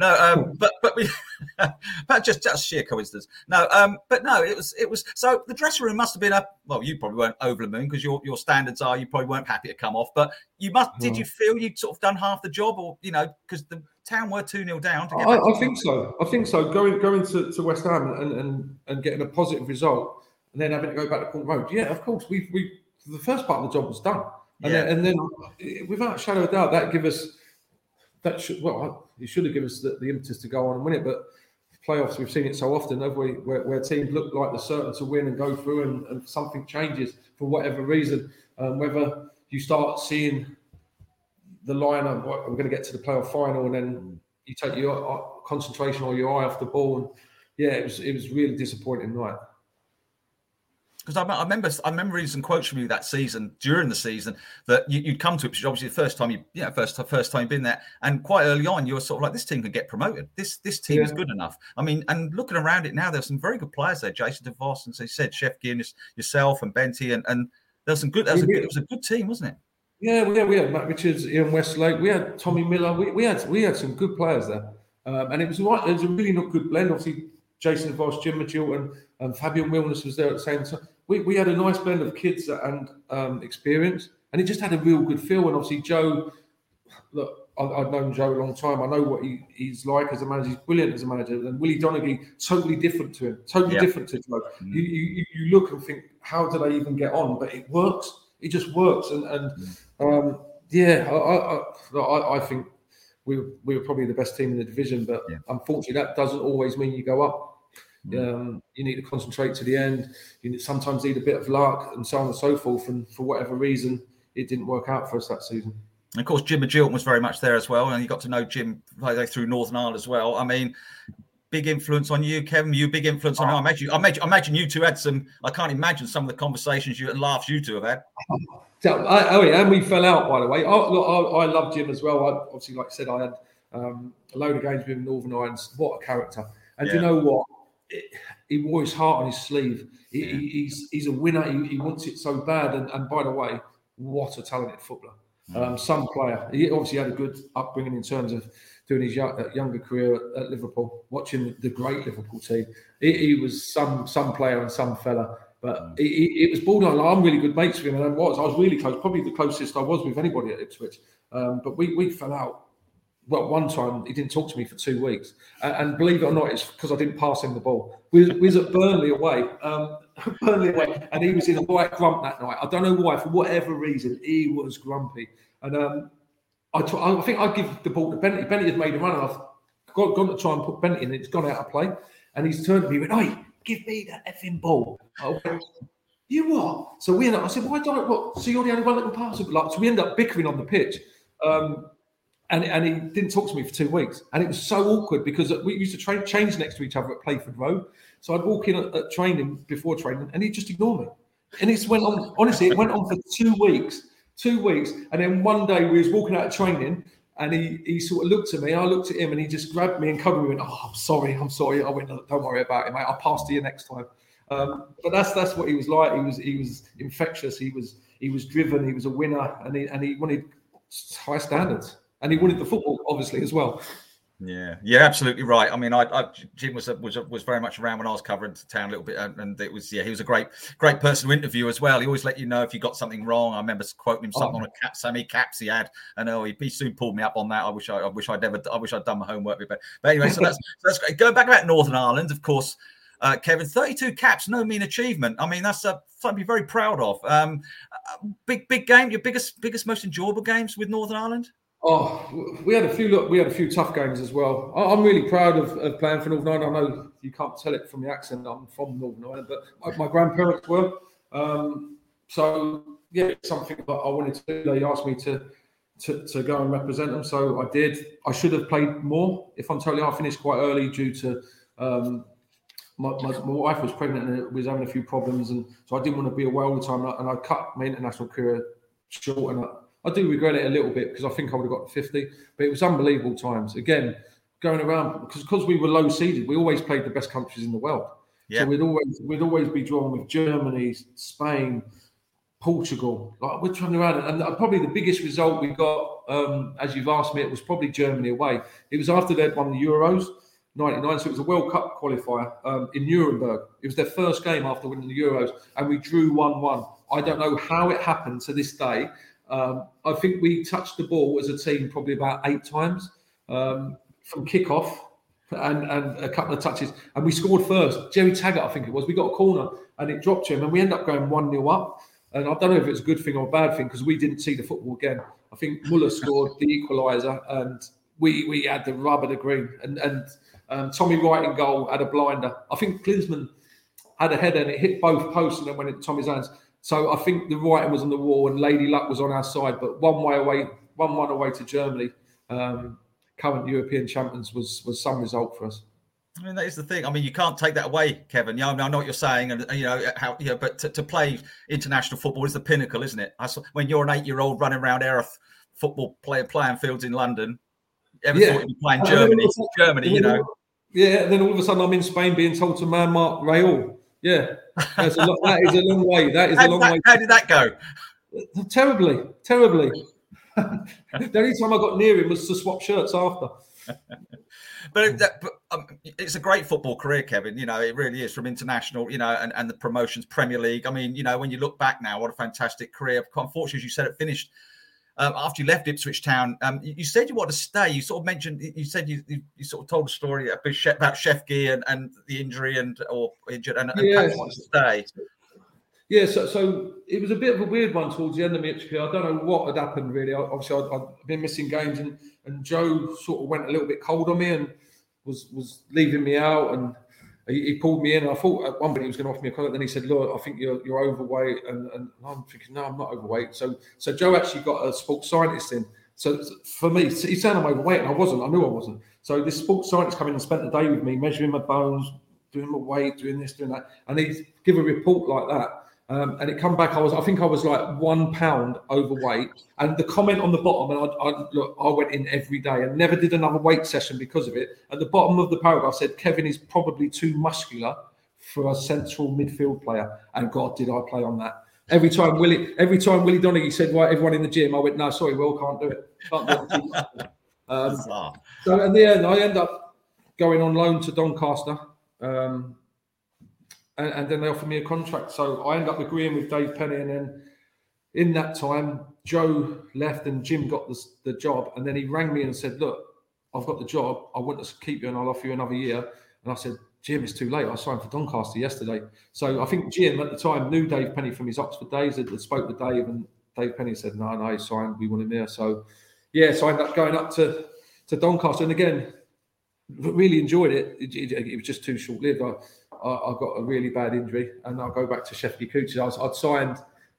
But just sheer coincidence. It was. So the dressing room must have been you probably weren't over the moon because your standards are you probably weren't happy to come off, but you must. Did you feel you'd sort of done half the job, or because the Town were 2-0 down? I think so. Going to West Ham and getting a positive result, and then having to go back to Portman Road. Yeah, of course. We the first part of the job was done, and then without a shadow of doubt, that give us it should have given us the impetus to go on and win it. But playoffs, we've seen it so often, have we? Where teams look like they're certain to win and go through, and something changes for whatever reason. Whether you start seeing the line of what we're going to get to the playoff final, and then you take your concentration or your eye off the ball, and it was really disappointing night. Because I remember reading some quotes from you that season, during the season, that you'd come to Ipswich, obviously the first time you've been there, and quite early on you were sort of like, this team could get promoted. This team is good enough. I mean, and looking around it now, there's some very good players there. Jason DeVos, and so you said Chef Guinness, yourself, and Benty, and there's some good. It was a good team, wasn't it? Yeah, we had Matt Richards, Ian Westlake, we had Tommy Miller, we had some good players there, and it was a really not good blend. Obviously, Jason DeVos, Jim Magilton, and Fabian Wilness was there at the same time. We had a nice blend of kids and experience, and it just had a real good feel. And obviously, Joe, look, I've known Joe a long time. I know what he's like as a manager. He's brilliant as a manager. And Willie Donaghy, totally different to him, different to Joe. Mm-hmm. You look and think, how do they even get on? But it works. It just works. I think we were probably the best team in the division, but unfortunately, that doesn't always mean you go up. You need to concentrate to the end. You sometimes need a bit of luck and so on and so forth. And for whatever reason, it didn't work out for us that season. And of course, Jim Magilton was very much there as well, and you got to know Jim through Northern Ireland as well. I mean, big influence on you, Kevin. You big influence on him. I imagine you two had some. I can't imagine some of the conversations and laughs you two have had. And we fell out, by the way. I love Jim as well. Obviously, like I said, I had a load of games with him in Northern Ireland. What a character! And you know what? He wore his heart on his sleeve. He's a winner. He wants it so bad. And by the way, what a talented footballer. Some player. He obviously had a good upbringing in terms of doing his younger career at Liverpool, watching the great Liverpool team. He was some player and some fella. But it was borderline. I'm really good mates with him, and I was really close, probably the closest I was with anybody at Ipswich. But we fell out. Well, one time he didn't talk to me for 2 weeks, and believe it or not, it's because I didn't pass him the ball. We was at Burnley away, and he was in a white grump that night. I don't know why, for whatever reason, he was grumpy. And I think I'd give the ball to Benty. Benty had made a run, and I've gone to try and put Benty in, and it's gone out of play. And he's turned to me and went, "Hey, give me that effing ball." I went, "You what?" So I said, "Why don't what? So you're the only one that can pass it." So we ended up bickering on the pitch. And he didn't talk to me for 2 weeks. And it was so awkward because we used to change next to each other at Playford Road. So I'd walk in at training, before training, and he'd just ignore me. And it went on, honestly, it went on for 2 weeks. 2 weeks. And then one day we was walking out of training, and he sort of looked at me, I looked at him, and he just grabbed me and covered me and went, "Oh, I'm sorry. I went, "Don't worry about it, mate. I'll pass to you next time." But that's what he was like. He was infectious. He was driven. He was a winner, and he wanted high standards. And he wanted the football, obviously, as well. Yeah, you're absolutely right. I mean, Jim was very much around when I was covering the town a little bit, and it was he was a great person to interview as well. He always let you know if you got something wrong. I remember quoting him something on so many caps he had, and he soon pulled me up on that. I wish I'd done my homework a bit better. But anyway, so that's great. Going back about Northern Ireland, of course, Kevin, 32 caps, no mean achievement. I mean, that's something to be very proud of. Big game, your biggest, most enjoyable games with Northern Ireland. Oh, we had a few tough games as well. I'm really proud of playing for Northern Ireland. I know you can't tell it from the accent. I'm from Northern Ireland, but my grandparents were. So yeah, it's something that I wanted to do. They asked me to go and represent them, so I did. I should have played more. If I'm totally honest, I finished quite early due to my wife was pregnant and was having a few problems, and so I didn't want to be away all the time. And I cut my international career short, and I do regret it a little bit because I think I would have got to 50, but it was unbelievable times. Again, going around because we were low seeded, we always played the best countries in the world. Yeah. So we'd always be drawn with Germany, Spain, Portugal. Like we're traveling around, and probably the biggest result we got, as you've asked me, it was probably Germany away. It was after they'd won the Euros, 99. So it was a World Cup qualifier in Nuremberg. It was their first game after winning the Euros, and we drew 1-1. I don't know how it happened to this day. I think we touched the ball as a team probably about 8 times from kickoff and a couple of touches. And we scored first. Jerry Taggart, I think it was. We got a corner and it dropped to him and we ended up going 1-0 up. And I don't know if it's a good thing or a bad thing because we didn't see the football again. I think Muller scored the equaliser and we had the rub of the green. And Tommy Wright in goal had a blinder. I think Klinsmann had a header and it hit both posts and then went into Tommy's hands. So I think the writing was on the wall and Lady Luck was on our side, but 1-1 away to Germany, current European champions, was some result for us. I mean, that is the thing. I mean, you can't take that away, Kevin. I know what you're saying, and but to play international football is the pinnacle, isn't it? When you're an 8-year-old running around Erith football playing fields in London, thought you'd be playing Germany, Yeah, and then all of a sudden I'm in Spain being told to man mark Real. Yeah, that is a long way. How did that go? Terribly. The only time I got near him was to swap shirts after. But it's a great football career, Kevin. It really is, from international, and the promotions, Premier League. I mean, when you look back now, what a fantastic career. Unfortunately, as you said, it finished after you left Ipswich Town. You said you wanted to stay. You sort of mentioned, you said you sort of told a story about Shefki and the injury or injured and wanted to stay. Yeah, so it was a bit of a weird one towards the end of my Ipswich career. I don't know what had happened really. Obviously, I'd been missing games and Joe sort of went a little bit cold on me and was leaving me out and he pulled me in. I thought at one point he was going to offer me a contract. Then he said, "Look, I think you're overweight," and I'm thinking, "No, I'm not overweight." So Joe actually got a sports scientist in. So for me, he said I'm overweight, and I wasn't. I knew I wasn't. So this sports scientist came in and spent the day with me, measuring my bones, doing my weight, doing this, doing that, and he'd give a report like that. And it come back. I think I was like 1 pound overweight. And the comment on the bottom, and I went in every day and never did another weight session because of it. At the bottom of the paragraph said, "Kevin is probably too muscular for a central midfield player." And God, did I play on that? Every time Willie Donaghy said, "Right, everyone in the gym," I went, "No, sorry, Will, can't do it." Can't do it. So in the end, I end up going on loan to Doncaster. And then they offered me a contract. So I ended up agreeing with Dave Penny. And then in that time, Joe left and Jim got the job. And then he rang me and said, "Look, I've got the job. I want to keep you and I'll offer you another year." And I said, "Jim, it's too late. I signed for Doncaster yesterday." So I think Jim at the time knew Dave Penny from his Oxford days. Had spoke with Dave and Dave Penny said, no, he signed. We want him there. So I ended up going up to Doncaster. And again, really enjoyed it. It was just too short-lived. I got a really bad injury, and I'll go back to Sheffield Coaches. I'd signed,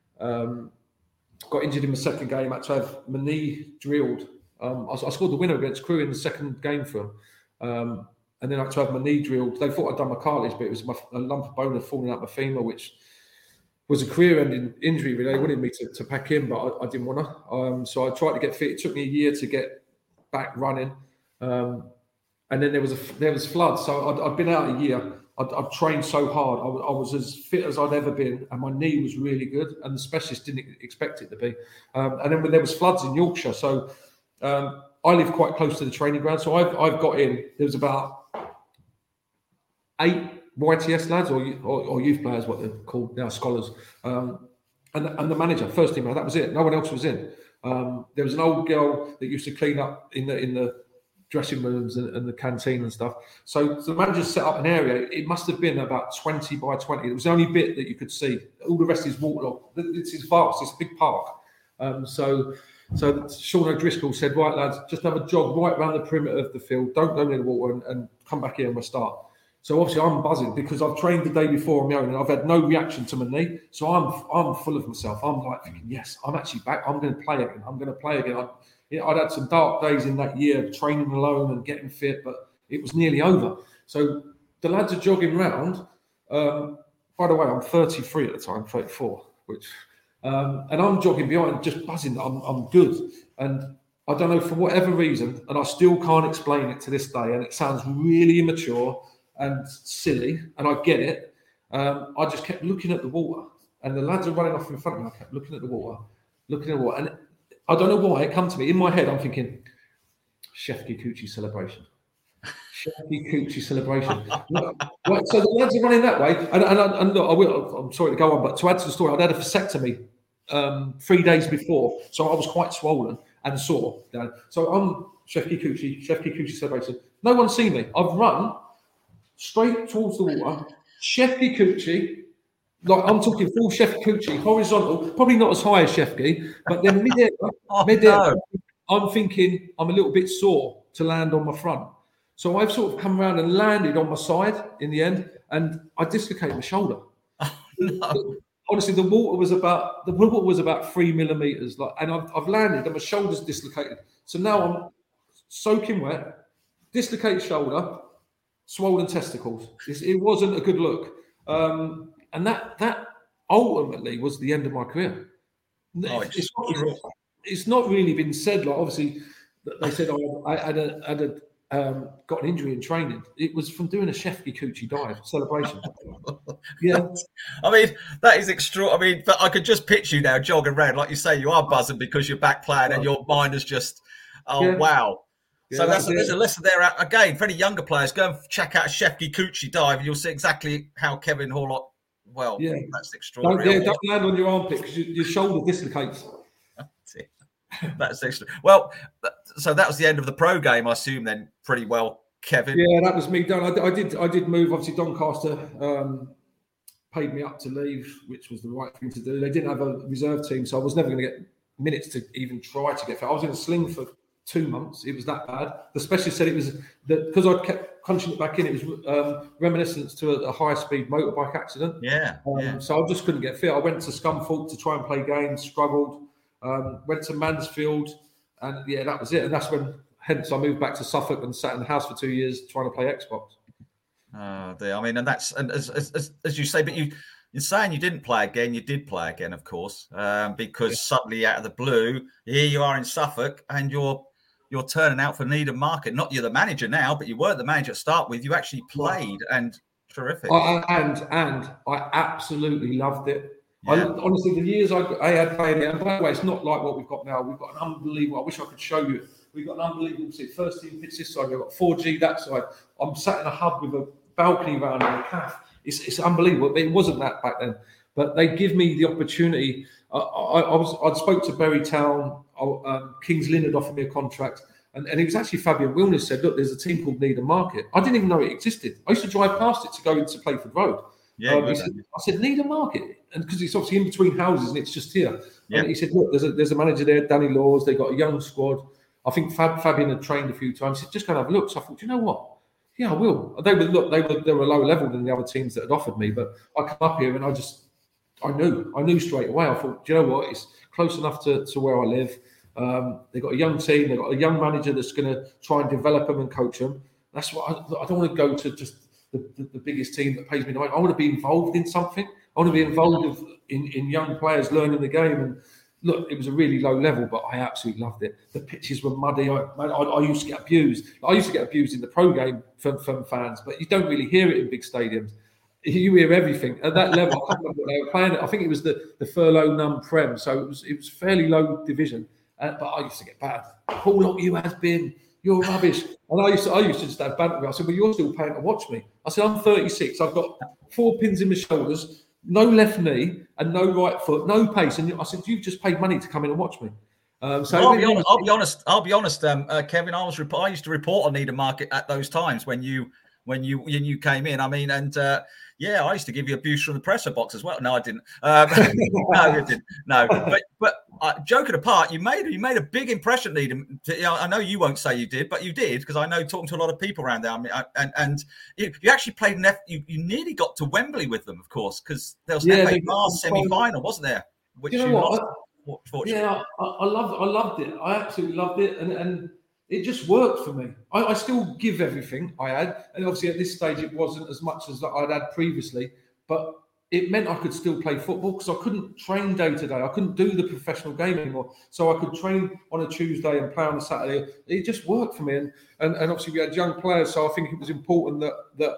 got injured in my second game. I had to have my knee drilled. I scored the winner against Crewe in the second game for them, and then I had to have my knee drilled. They thought I'd done my cartilage, but it was a lump of bone had fallen out my femur, which was a career-ending injury. Really, they wanted me to pack in, but I didn't want to. So I tried to get fit. It took me a year to get back running, and then there was floods. So I'd been out a year. I'd trained so hard. I was as fit as I'd ever been, and my knee was really good. And the specialist didn't expect it to be. And then when there was floods in Yorkshire, so I live quite close to the training ground, so I've got in. There was about 8 YTS lads or youth players, what they're called now, scholars, and the manager, first team, that was it. No one else was in. There was an old girl that used to clean up in the dressing rooms and the canteen and stuff. So the manager set up an area. It must have been about 20 by 20. It was the only bit that you could see. All the rest is waterlogged. It's vast. It's a big park. So Sean O'Driscoll said, right, lads, just have a jog right around the perimeter of the field. Don't go near the water and come back here and we'll start. So obviously I'm buzzing because I've trained the day before on my own and I've had no reaction to my knee. So I'm full of myself. I'm like thinking, yes, I'm actually back. I'm going to play again. I'd had some dark days in that year, training alone and getting fit, but it was nearly over. So the lads are jogging round. By the way, I'm 33 at the time, 34, and I'm jogging behind, just buzzing that I'm good. And I don't know, for whatever reason, and I still can't explain it to this day, and it sounds really immature and silly, and I get it. I just kept looking at the water, and the lads are running off in front of me. I kept looking at the water, and I don't know why it come to me. In my head, I'm thinking, Chef Kikuchi celebration. Shefty Coochie celebration. Right, so the lads are running that way. And look, I'm sorry to go on, but to add to the story, I'd had a vasectomy 3 days before. So I was quite swollen and sore. So I'm Shefty Coochie celebration. No one's seen me. I've run straight towards the water. Shefty Coochie. Like I'm talking full Chef Coochie, horizontal, probably not as high as Chefki, but then mid-air, I'm thinking I'm a little bit sore to land on my front. So I've sort of come around and landed on my side in the end, and I dislocated my shoulder. Oh, no. Honestly, the water was about 3 millimeters, and I've landed and my shoulder's dislocated. So now I'm soaking wet, dislocated shoulder, swollen testicles. It wasn't a good look. And that ultimately was the end of my career. It's not really been said. Like obviously, they said I got an injury in training. It was from doing a Chef Kikuchi dive celebration. Yeah, I mean that is extraordinary. I mean, but I could just picture you now jogging around, like you say, you are buzzing because you're back playing, and your mind is just, wow. Yeah, so there's a lesson there. Again, for any younger players, go and check out a Chef Kikuchi dive, and you'll see exactly how Kevin Horlock. Well, that's extraordinary. Don't land on your armpit because your shoulder dislocates. That's extra. Well, so that was the end of the pro game, I assume. Then, pretty well, Kevin. Yeah, that was me done. I did move. Obviously, Doncaster paid me up to leave, which was the right thing to do. They didn't have a reserve team, so I was never going to get minutes to even try to get fit. I was in a sling for 2 months. It was that bad. The specialist said it was because I kept punching it back in. It was reminiscent to a high-speed motorbike accident. Yeah, So I just couldn't get fit. I went to Scunthorpe to try and play games, struggled. Went to Mansfield, and that was it. And that's when, hence, I moved back to Suffolk and sat in the house for 2 years trying to play Xbox. Oh dear. I mean, and that's as you say, but you're saying you didn't play again. You did play again, of course, because suddenly out of the blue, here you are in Suffolk, and you're turning out for Needham Market. Not you're the manager now, but you weren't the manager to start with. You actually played, and terrific. And I absolutely loved it. Yeah. Honestly, the years I had played it, and by the way, it's not like what we've got now. We've got an unbelievable, I wish I could show you. We've got an unbelievable first team pitch this side, we've got 4G that side. I'm sat in a hub with a balcony around and a calf. It's unbelievable. It wasn't that back then. But they give me the opportunity. I spoke to Bury Town, Kings Lynn had offered me a contract, and it was actually Fabian Wilner said, look, there's a team called Needham Market. I didn't even know it existed. I used to drive past it to go into Playford Road. Yeah, I said, Needham Market, and because it's obviously in between houses and it's just here. Yeah. And he said, look, there's a manager there, Danny Laws. They got a young squad. I think Fabian had trained a few times. He said, just go and have a look. So I thought, you know what? Yeah, I will. They were lower level than the other teams that had offered me, but I come up here and I knew straight away. I thought, do you know what? It's close enough to where I live. They've got a young team. They've got a young manager that's going to try and develop them and coach them. That's what I don't want to go to just the biggest team that pays me. I want to be involved in something. I want to be involved in young players learning the game. And look, it was a really low level, but I absolutely loved it. The pitches were muddy. I used to get abused. I used to get abused in the pro game from fans, but you don't really hear it in big stadiums. You hear everything at that level. I can't remember what they were playing. I think it was the Furlough Num Prem, so it was fairly low division. But I used to get bad. Paul, look, you has been. You're rubbish. And I used to just have banter with him. I said, well, you're still paying to watch me. I said, I'm 36. I've got 4 pins in my shoulders, no left knee and no right foot, no pace. And I said, you've just paid money to come in and watch me. I'll be honest, Kevin. I used to report on Needham Market at those times when you came in. I mean, and I used to give you abuse from the presser box as well. No, I didn't. No, you didn't. No, but joking apart, you made a big impression, Needham. I know you won't say you did, but you did, because I know talking to a lot of people around there. I mean, and you actually played you nearly got to Wembley with them, of course, because there was an FA Vase semi-final, wasn't there? Which you lost. Yeah, I loved it. I absolutely loved it, and it just worked for me. I still give everything I had, and obviously at this stage it wasn't as much as I'd had previously, but it meant I could still play football because I couldn't train day to day. I couldn't do the professional game anymore, so I could train on a Tuesday and play on a Saturday. It just worked for me, and obviously we had young players, so I think it was important that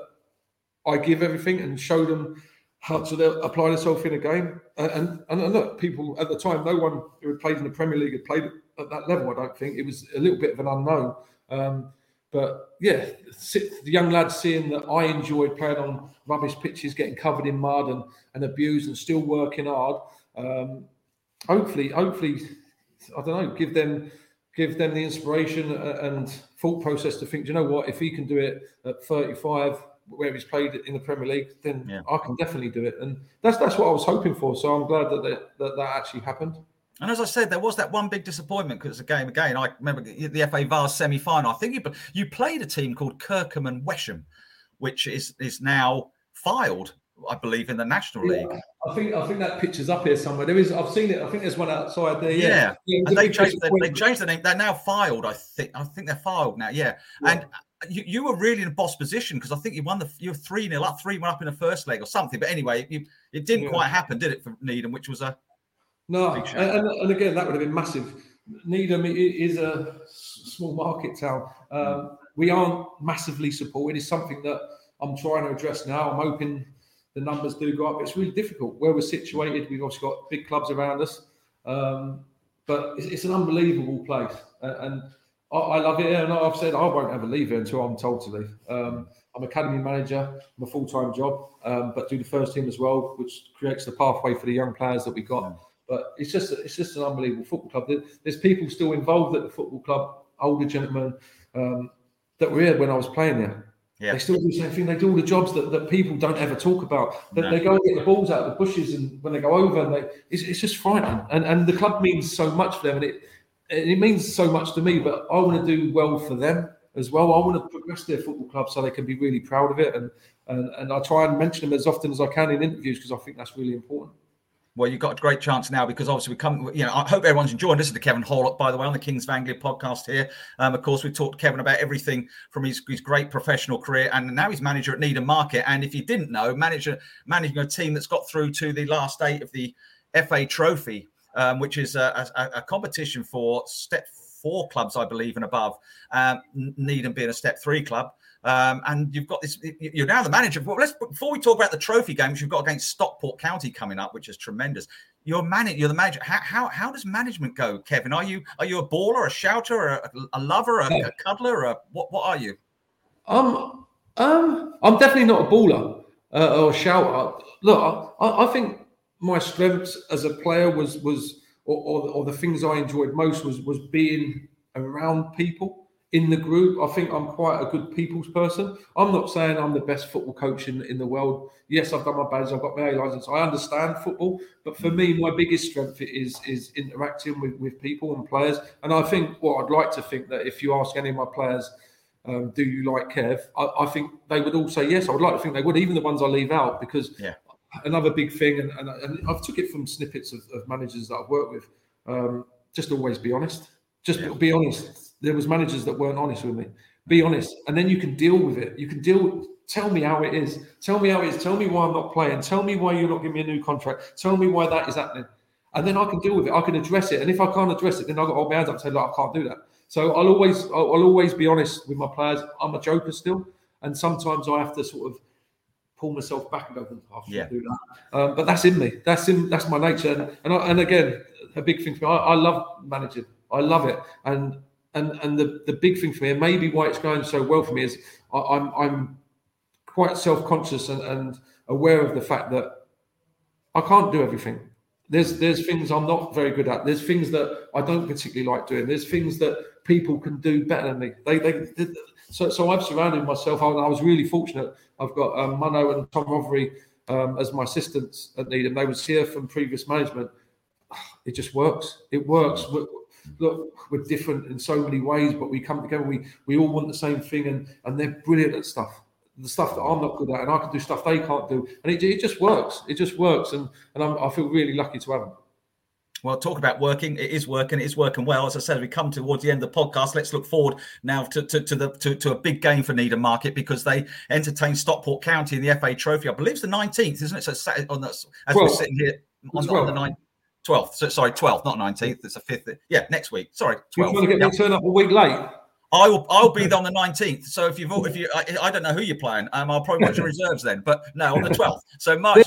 I give everything and show them how to apply themselves in a game. And look, people at the time, no one who had played in the Premier League had played at that level, I don't think. It was a little bit of an unknown. But yeah, the young lads seeing that I enjoyed playing on rubbish pitches, getting covered in mud and abused and still working hard. Hopefully, I don't know, give them the inspiration and thought process to think, do you know what, if he can do it at 35, where he's played in the Premier League, then I can definitely do it. And that's what I was hoping for. So I'm glad that actually happened. And as I said, there was that one big disappointment because the game again. I remember the FA Vase semi-final. I think you played a team called Kirkham and Wesham, which is now filed, I believe, in the National League. I think that picture's up here somewhere. There is. I've seen it. I think there's one outside there. Yeah. And they changed the name. They're now filed. I think they're filed now. Yeah. And you were really in a boss position because I think you were 3-0 up, 3-1 up in the first leg or something. But anyway, it didn't quite happen, did it, for Needham, which was a big shame. And again, that would have been massive. Needham is a small market town. We aren't massively supported. It's something that I'm trying to address now. I'm hoping the numbers do go up. It's really difficult where we're situated. We've also got big clubs around us, but it's an unbelievable place, and I love it here. And I've said I won't ever leave here until I'm told to leave. I'm academy manager. I'm a full-time job, but do the first team as well, which creates the pathway for the young players that we got. But it's just an unbelievable football club. There's people still involved at the football club, older gentlemen that were here when I was playing there. Yeah. They still do the same thing. They do all the jobs that people don't ever talk about. They go and get the balls out of the bushes, and when they go over, and it's just frightening. And the club means so much for them, and it means so much to me. But I want to do well for them as well. I want to progress their football club so they can be really proud of it. And I try and mention them as often as I can in interviews because I think that's really important. Well, you've got a great chance now because obviously I hope everyone's enjoying. This is the Kevin Horlock, by the way, on the Kings of Anglia podcast here. Of course, we've talked to Kevin about everything from his great professional career, and now he's manager at Needham Market. And if you didn't know, managing a team that's got through to the last 8 of the FA Trophy, which is a competition for Step 4 clubs, I believe, and above. Needham being a Step 3 club. And you've got this. You're now the manager. Well, before we talk about the trophy games, you've got against Stockport County coming up, which is tremendous. You're the manager. How does management go, Kevin? Are you a baller, a shouter, a lover, a cuddler, or what are you? I'm definitely not a baller or a shouter. Look, I think my strengths as a player was the things I enjoyed most was being around people. In the group, I think I'm quite a good people's person. I'm not saying I'm the best football coach in the world. Yes, I've done my badge, I've got my A license. I understand football, but for me, my biggest strength is interacting with people and players. And I think I'd like to think that if you ask any of my players, do you like Kev? I think they would all say yes. I would like to think they would, even the ones I leave out, because another big thing, and I've took it from snippets of managers that I've worked with, just always be honest. Be honest. There was managers that weren't honest with me. Be honest, and then you can deal with it. Tell me how it is. Tell me how it is. Tell me why I'm not playing. Tell me why you're not giving me a new contract. Tell me why that is happening. And then I can deal with it. I can address it. And if I can't address it, then I've got to hold my hands up and say, look, I can't do that. So I'll always be honest with my players. I'm a joker still. And sometimes I have to sort of pull myself back and go, I shouldn't do that. But that's in me. That's my nature. And again, a big thing for me, I love managing. I love it. And the big thing for me, and maybe why it's going so well for me, is I'm quite self-conscious and aware of the fact that I can't do everything. There's things I'm not very good at. There's things that I don't particularly like doing. There's things that people can do better than me. So I've surrounded myself. I was really fortunate. I've got Munno and Tom Rothery as my assistants at Needham. They was here from previous management. It just works. It works. We're different in so many ways, but we come together. We all want the same thing, and they're brilliant at stuff. The stuff that I'm not good at, and I can do stuff they can't do, and it just works. It just works, and I feel really lucky to have them. Well, talk about working. It is working. It's working well. As I said, we come towards the end of the podcast. Let's look forward now to a big game for Needham Market, because they entertain Stockport County in the FA Trophy. I believe it's the 19th, isn't it? So Saturday, we're sitting here on the 9th. 12th. So, sorry, 12th, not 19th. It's the 5th. Yeah, next week. Sorry, 12th. You're trying to get me turn up a week late. I'll be there on the 19th. So if you I don't know who you're playing. I'll probably watch the reserves then. But no, on the 12th. So March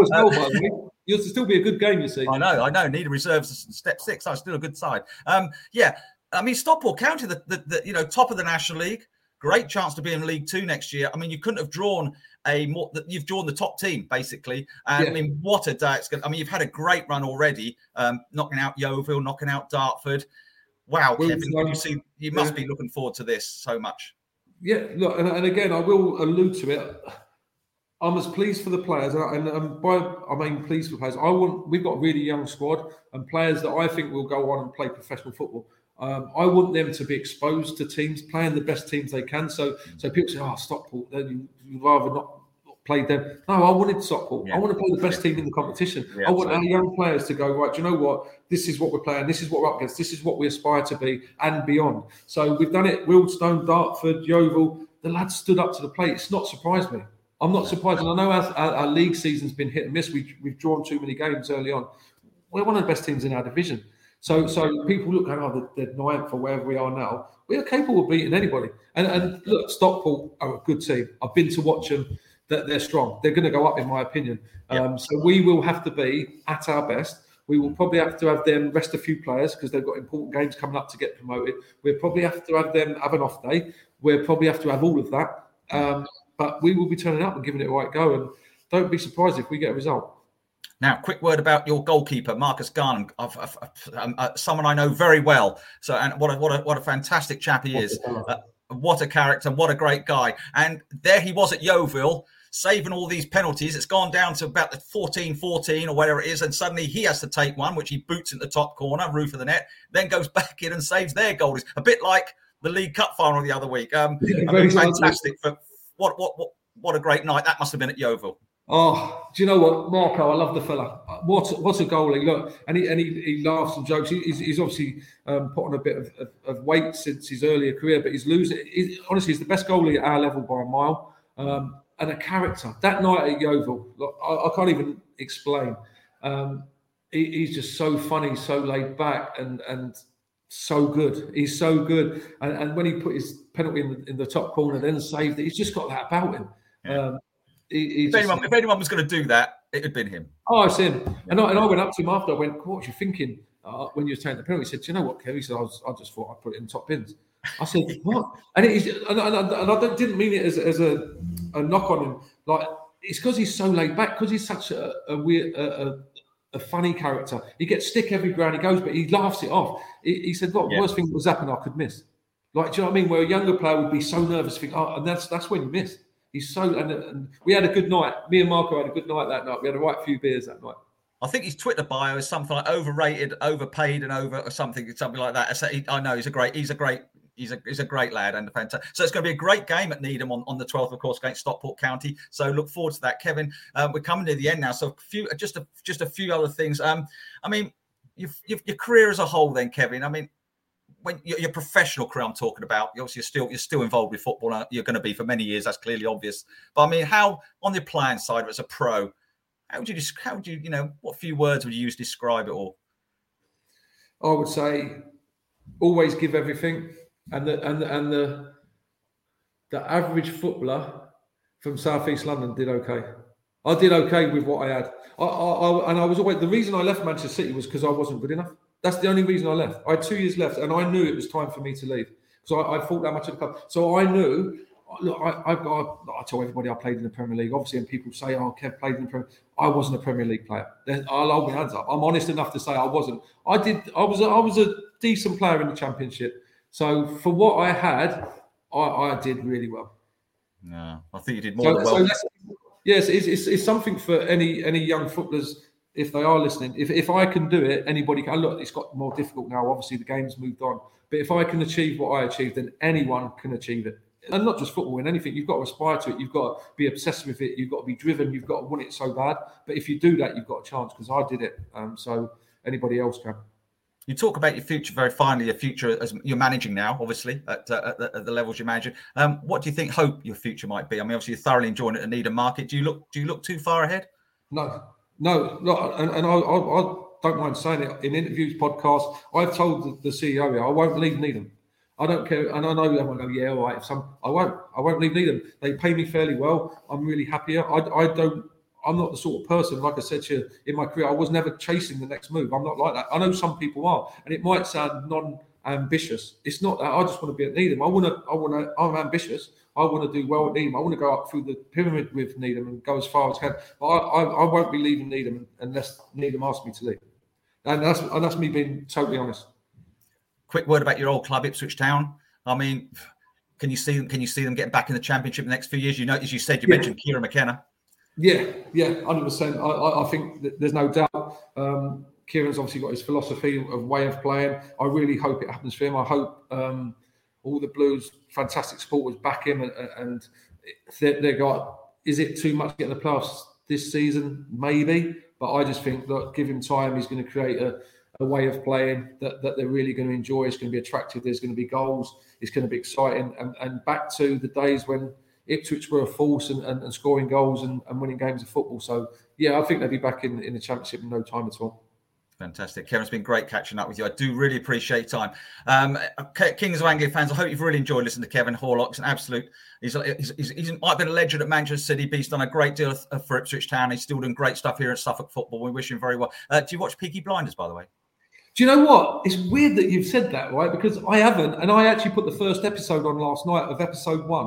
12th. You'll still be a good game, you see. I know. Need a reserves step 6. That's still a good side. Yeah. I mean, Stockport County, the top of the National League. Great chance to be in League 2 next year. I mean, you couldn't have drawn you've drawn the top team, basically. And yeah. I mean, what a day it's going to. I mean, you've had a great run already, knocking out Yeovil, knocking out Dartford. Wow, Kevin, you must be looking forward to this so much. Yeah, look, and again, I will allude to it. I'm as pleased for the players, and by I mean pleased for players. We've got a really young squad and players that I think will go on and play professional football. I want them to be exposed to teams, playing the best teams they can. So people say, Stockport, then you'd rather not play them. No, I wanted Stockport. Yeah. I want to play the best team in the competition. Yeah, I want our young players to go, right, do you know what? This is what we're playing. This is what we're up against. This is what we aspire to be and beyond. So we've done it. Wealdstone, Dartford, Yeovil. The lads stood up to the plate. It's not surprised me. I'm not surprised. And I know our league season's been hit and miss. We've drawn too many games early on. We're one of the best teams in our division. So people look at they're ninth or wherever we are now. We are capable of beating anybody. And look, Stockport are a good team. I've been to watch them. That they're strong. They're going to go up, in my opinion. So we will have to be at our best. We will probably have to have them rest a few players because they've got important games coming up to get promoted. We'll probably have to have them have an off day. We'll probably have to have all of that. But we will be turning up and giving it a right go. And don't be surprised if we get a result. Now, quick word about your goalkeeper, Marcus Garnham, someone I know very well. So, and what a fantastic chap he is. What a character, what a great guy. And there he was at Yeovil, saving all these penalties. It's gone down to about the 14-14 or whatever it is, and suddenly he has to take one, which he boots in the top corner, roof of the net, then goes back in and saves their goal. It's a bit like the League Cup final the other week. Fantastic. What a great night. That must have been at Yeovil. Oh, do you know what, Marco? I love the fella. What a goalie! Look, and he laughs and jokes. He's obviously put on a bit of weight since his earlier career, but he's losing. Honestly, he's the best goalie at our level by a mile, and a character. That night at Yeovil, look, I can't even explain. He's just so funny, so laid back, and so good. He's so good. And when he put his penalty in the top corner, then saved it. He's just got that about him. Yeah. If anyone was going to do that, it had been him. Oh, it's him. And I went up to him after. I went, "What was you thinking when you were taking the penalty?" He said, "Do you know what, Kev?" He said, "I just thought I'd put it in top bins." I said, "What?" And I didn't mean it as a knock on him. Like, it's because he's so laid back, because he's such a weird, a funny character. He gets stick every ground he goes, but he laughs it off. He said, "What worst thing was happening I could miss?" Like, do you know what I mean? Where a younger player would be so nervous, think, and that's when you miss. He's so, and we had a good night. Me and Marco had a good night that night. We had a right few beers that night. I think his Twitter bio is something like overrated, overpaid, and over or something like that. I know he's a great lad and a fantastic. So it's going to be a great game at Needham on the 12th, of course, against Stockport County. So look forward to that, Kevin. We're coming to the end now, so just a few other things. I mean, your career as a whole, then, Kevin. I mean, when your professional career, I'm talking about, obviously you're still involved with football. You're going to be for many years. That's clearly obvious. But I mean, how on the playing side as a pro, how would you, what few words would you use to describe it all? I would say, always give everything. And the average footballer from South East London did okay. I did okay with what I had. I was always, the reason I left Manchester City was because I wasn't good enough. That's the only reason I left. I had 2 years left, and I knew it was time for me to leave because I thought that much of the club. So I knew. Look, I tell everybody I played in the Premier League. Obviously, and people say, "Oh, Kev played in the Premier." I wasn't a Premier League player. I'll hold my hands up. I'm honest enough to say I wasn't. I was a decent player in the Championship. So for what I had, I did really well. Yeah, I think you did more than well. Yes, it's something for any young footballers if they are listening. If I can do it, anybody can. Look, it's got more difficult now. Obviously, the game's moved on. But if I can achieve what I achieved, then anyone can achieve it. And not just football, in anything. You've got to aspire to it. You've got to be obsessed with it. You've got to be driven. You've got to want it so bad. But if you do that, you've got a chance because I did it. So anybody else can. You talk about your future very finely, your future as you're managing now, obviously, at the levels you're managing. What do you hope your future might be? I mean, obviously, you're thoroughly enjoying it at Needham Market. Do you look too far ahead? No. And I don't mind saying it. In interviews, podcasts, I've told the CEO, I won't leave Needham. I don't care, and I know everyone go, yeah, all right. I won't leave Needham. They pay me fairly well. I'm really happy. I'm not the sort of person, like I said to you, in my career, I was never chasing the next move. I'm not like that. I know some people are, and it might sound non-ambitious. It's not that. I just want to be at Needham. I'm ambitious. I want to do well at Needham. I want to go up through the pyramid with Needham and go as far as I can. But I won't be leaving Needham unless Needham asks me to leave. And that's me being totally honest. Quick word about your old club, Ipswich Town. I mean, can you see them getting back in the Championship in the next few years? You know, as you said, you mentioned Kieran McKenna. Yeah, 100%. I think that there's no doubt. Kieran's obviously got his philosophy of way of playing. I really hope it happens for him. I hope all the Blues, fantastic supporters, back him. And they got. Is it too much getting the playoffs this season? Maybe, but I just think that give him time. He's going to create a way of playing that they're really going to enjoy. It's going to be attractive. There's going to be goals. It's going to be exciting. And back to the days when Ipswich were a force and scoring goals and winning games of football. So, yeah, I think they'll be back in the Championship in no time at all. Fantastic. Kevin, it's been great catching up with you. I do really appreciate time. Kings of Anglia fans, I hope you've really enjoyed listening to Kevin Horlock. It's an absolute... He's might have been a legend at Manchester City, but he's done a great deal for Ipswich Town. He's still doing great stuff here at Suffolk Football. We wish him very well. Do you watch Peaky Blinders, by the way? Do you know what? It's weird that you've said that, right? Because I haven't. And I actually put the first episode on last night of episode 1.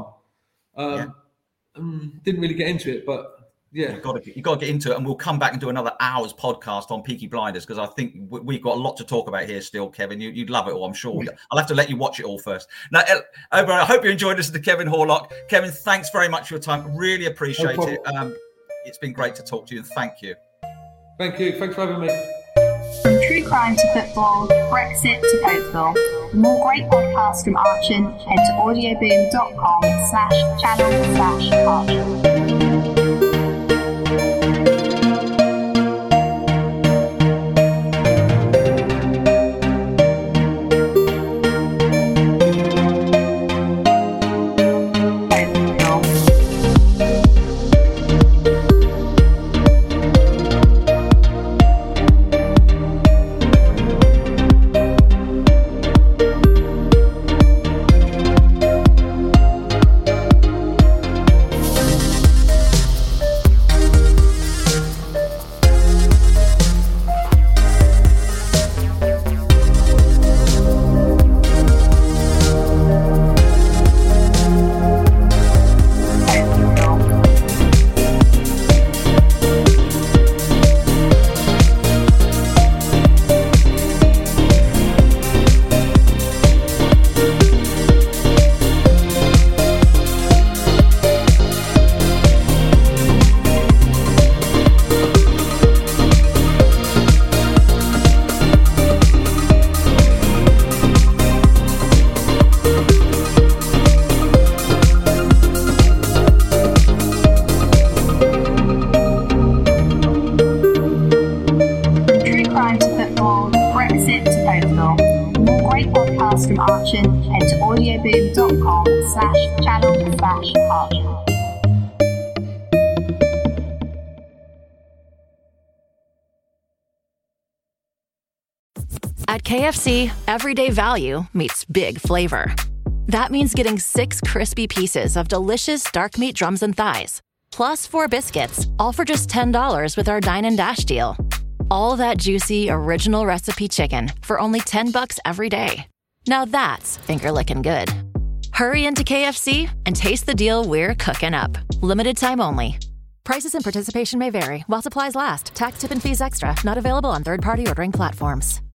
Didn't really get into it, but yeah. You've got to get into it, and we'll come back and do another hour's podcast on Peaky Blinders because I think we've got a lot to talk about here still, Kevin. You'd love it all, I'm sure. I'll have to let you watch it all first. Now, I hope you enjoyed listening to Kevin Horlock. Kevin, thanks very much for your time. Really appreciate it. It's been great to talk to you, and thank you. Thank you. Thanks for having me. From true crime to football, Brexit to Oakville. For more great podcasts from Archon, head to audioboom.com/channel/Archon. At KFC, everyday value meets big flavor. That means getting 6 crispy pieces of delicious dark meat drums and thighs, plus 4 biscuits, all for just $10 with our Dine and Dash deal. All that juicy, original recipe chicken for only $10 every day. Now that's finger-licking good. Hurry into KFC and taste the deal we're cooking up. Limited time only. Prices and participation may vary while supplies last. Tax, tip, and fees extra. Not available on third-party ordering platforms.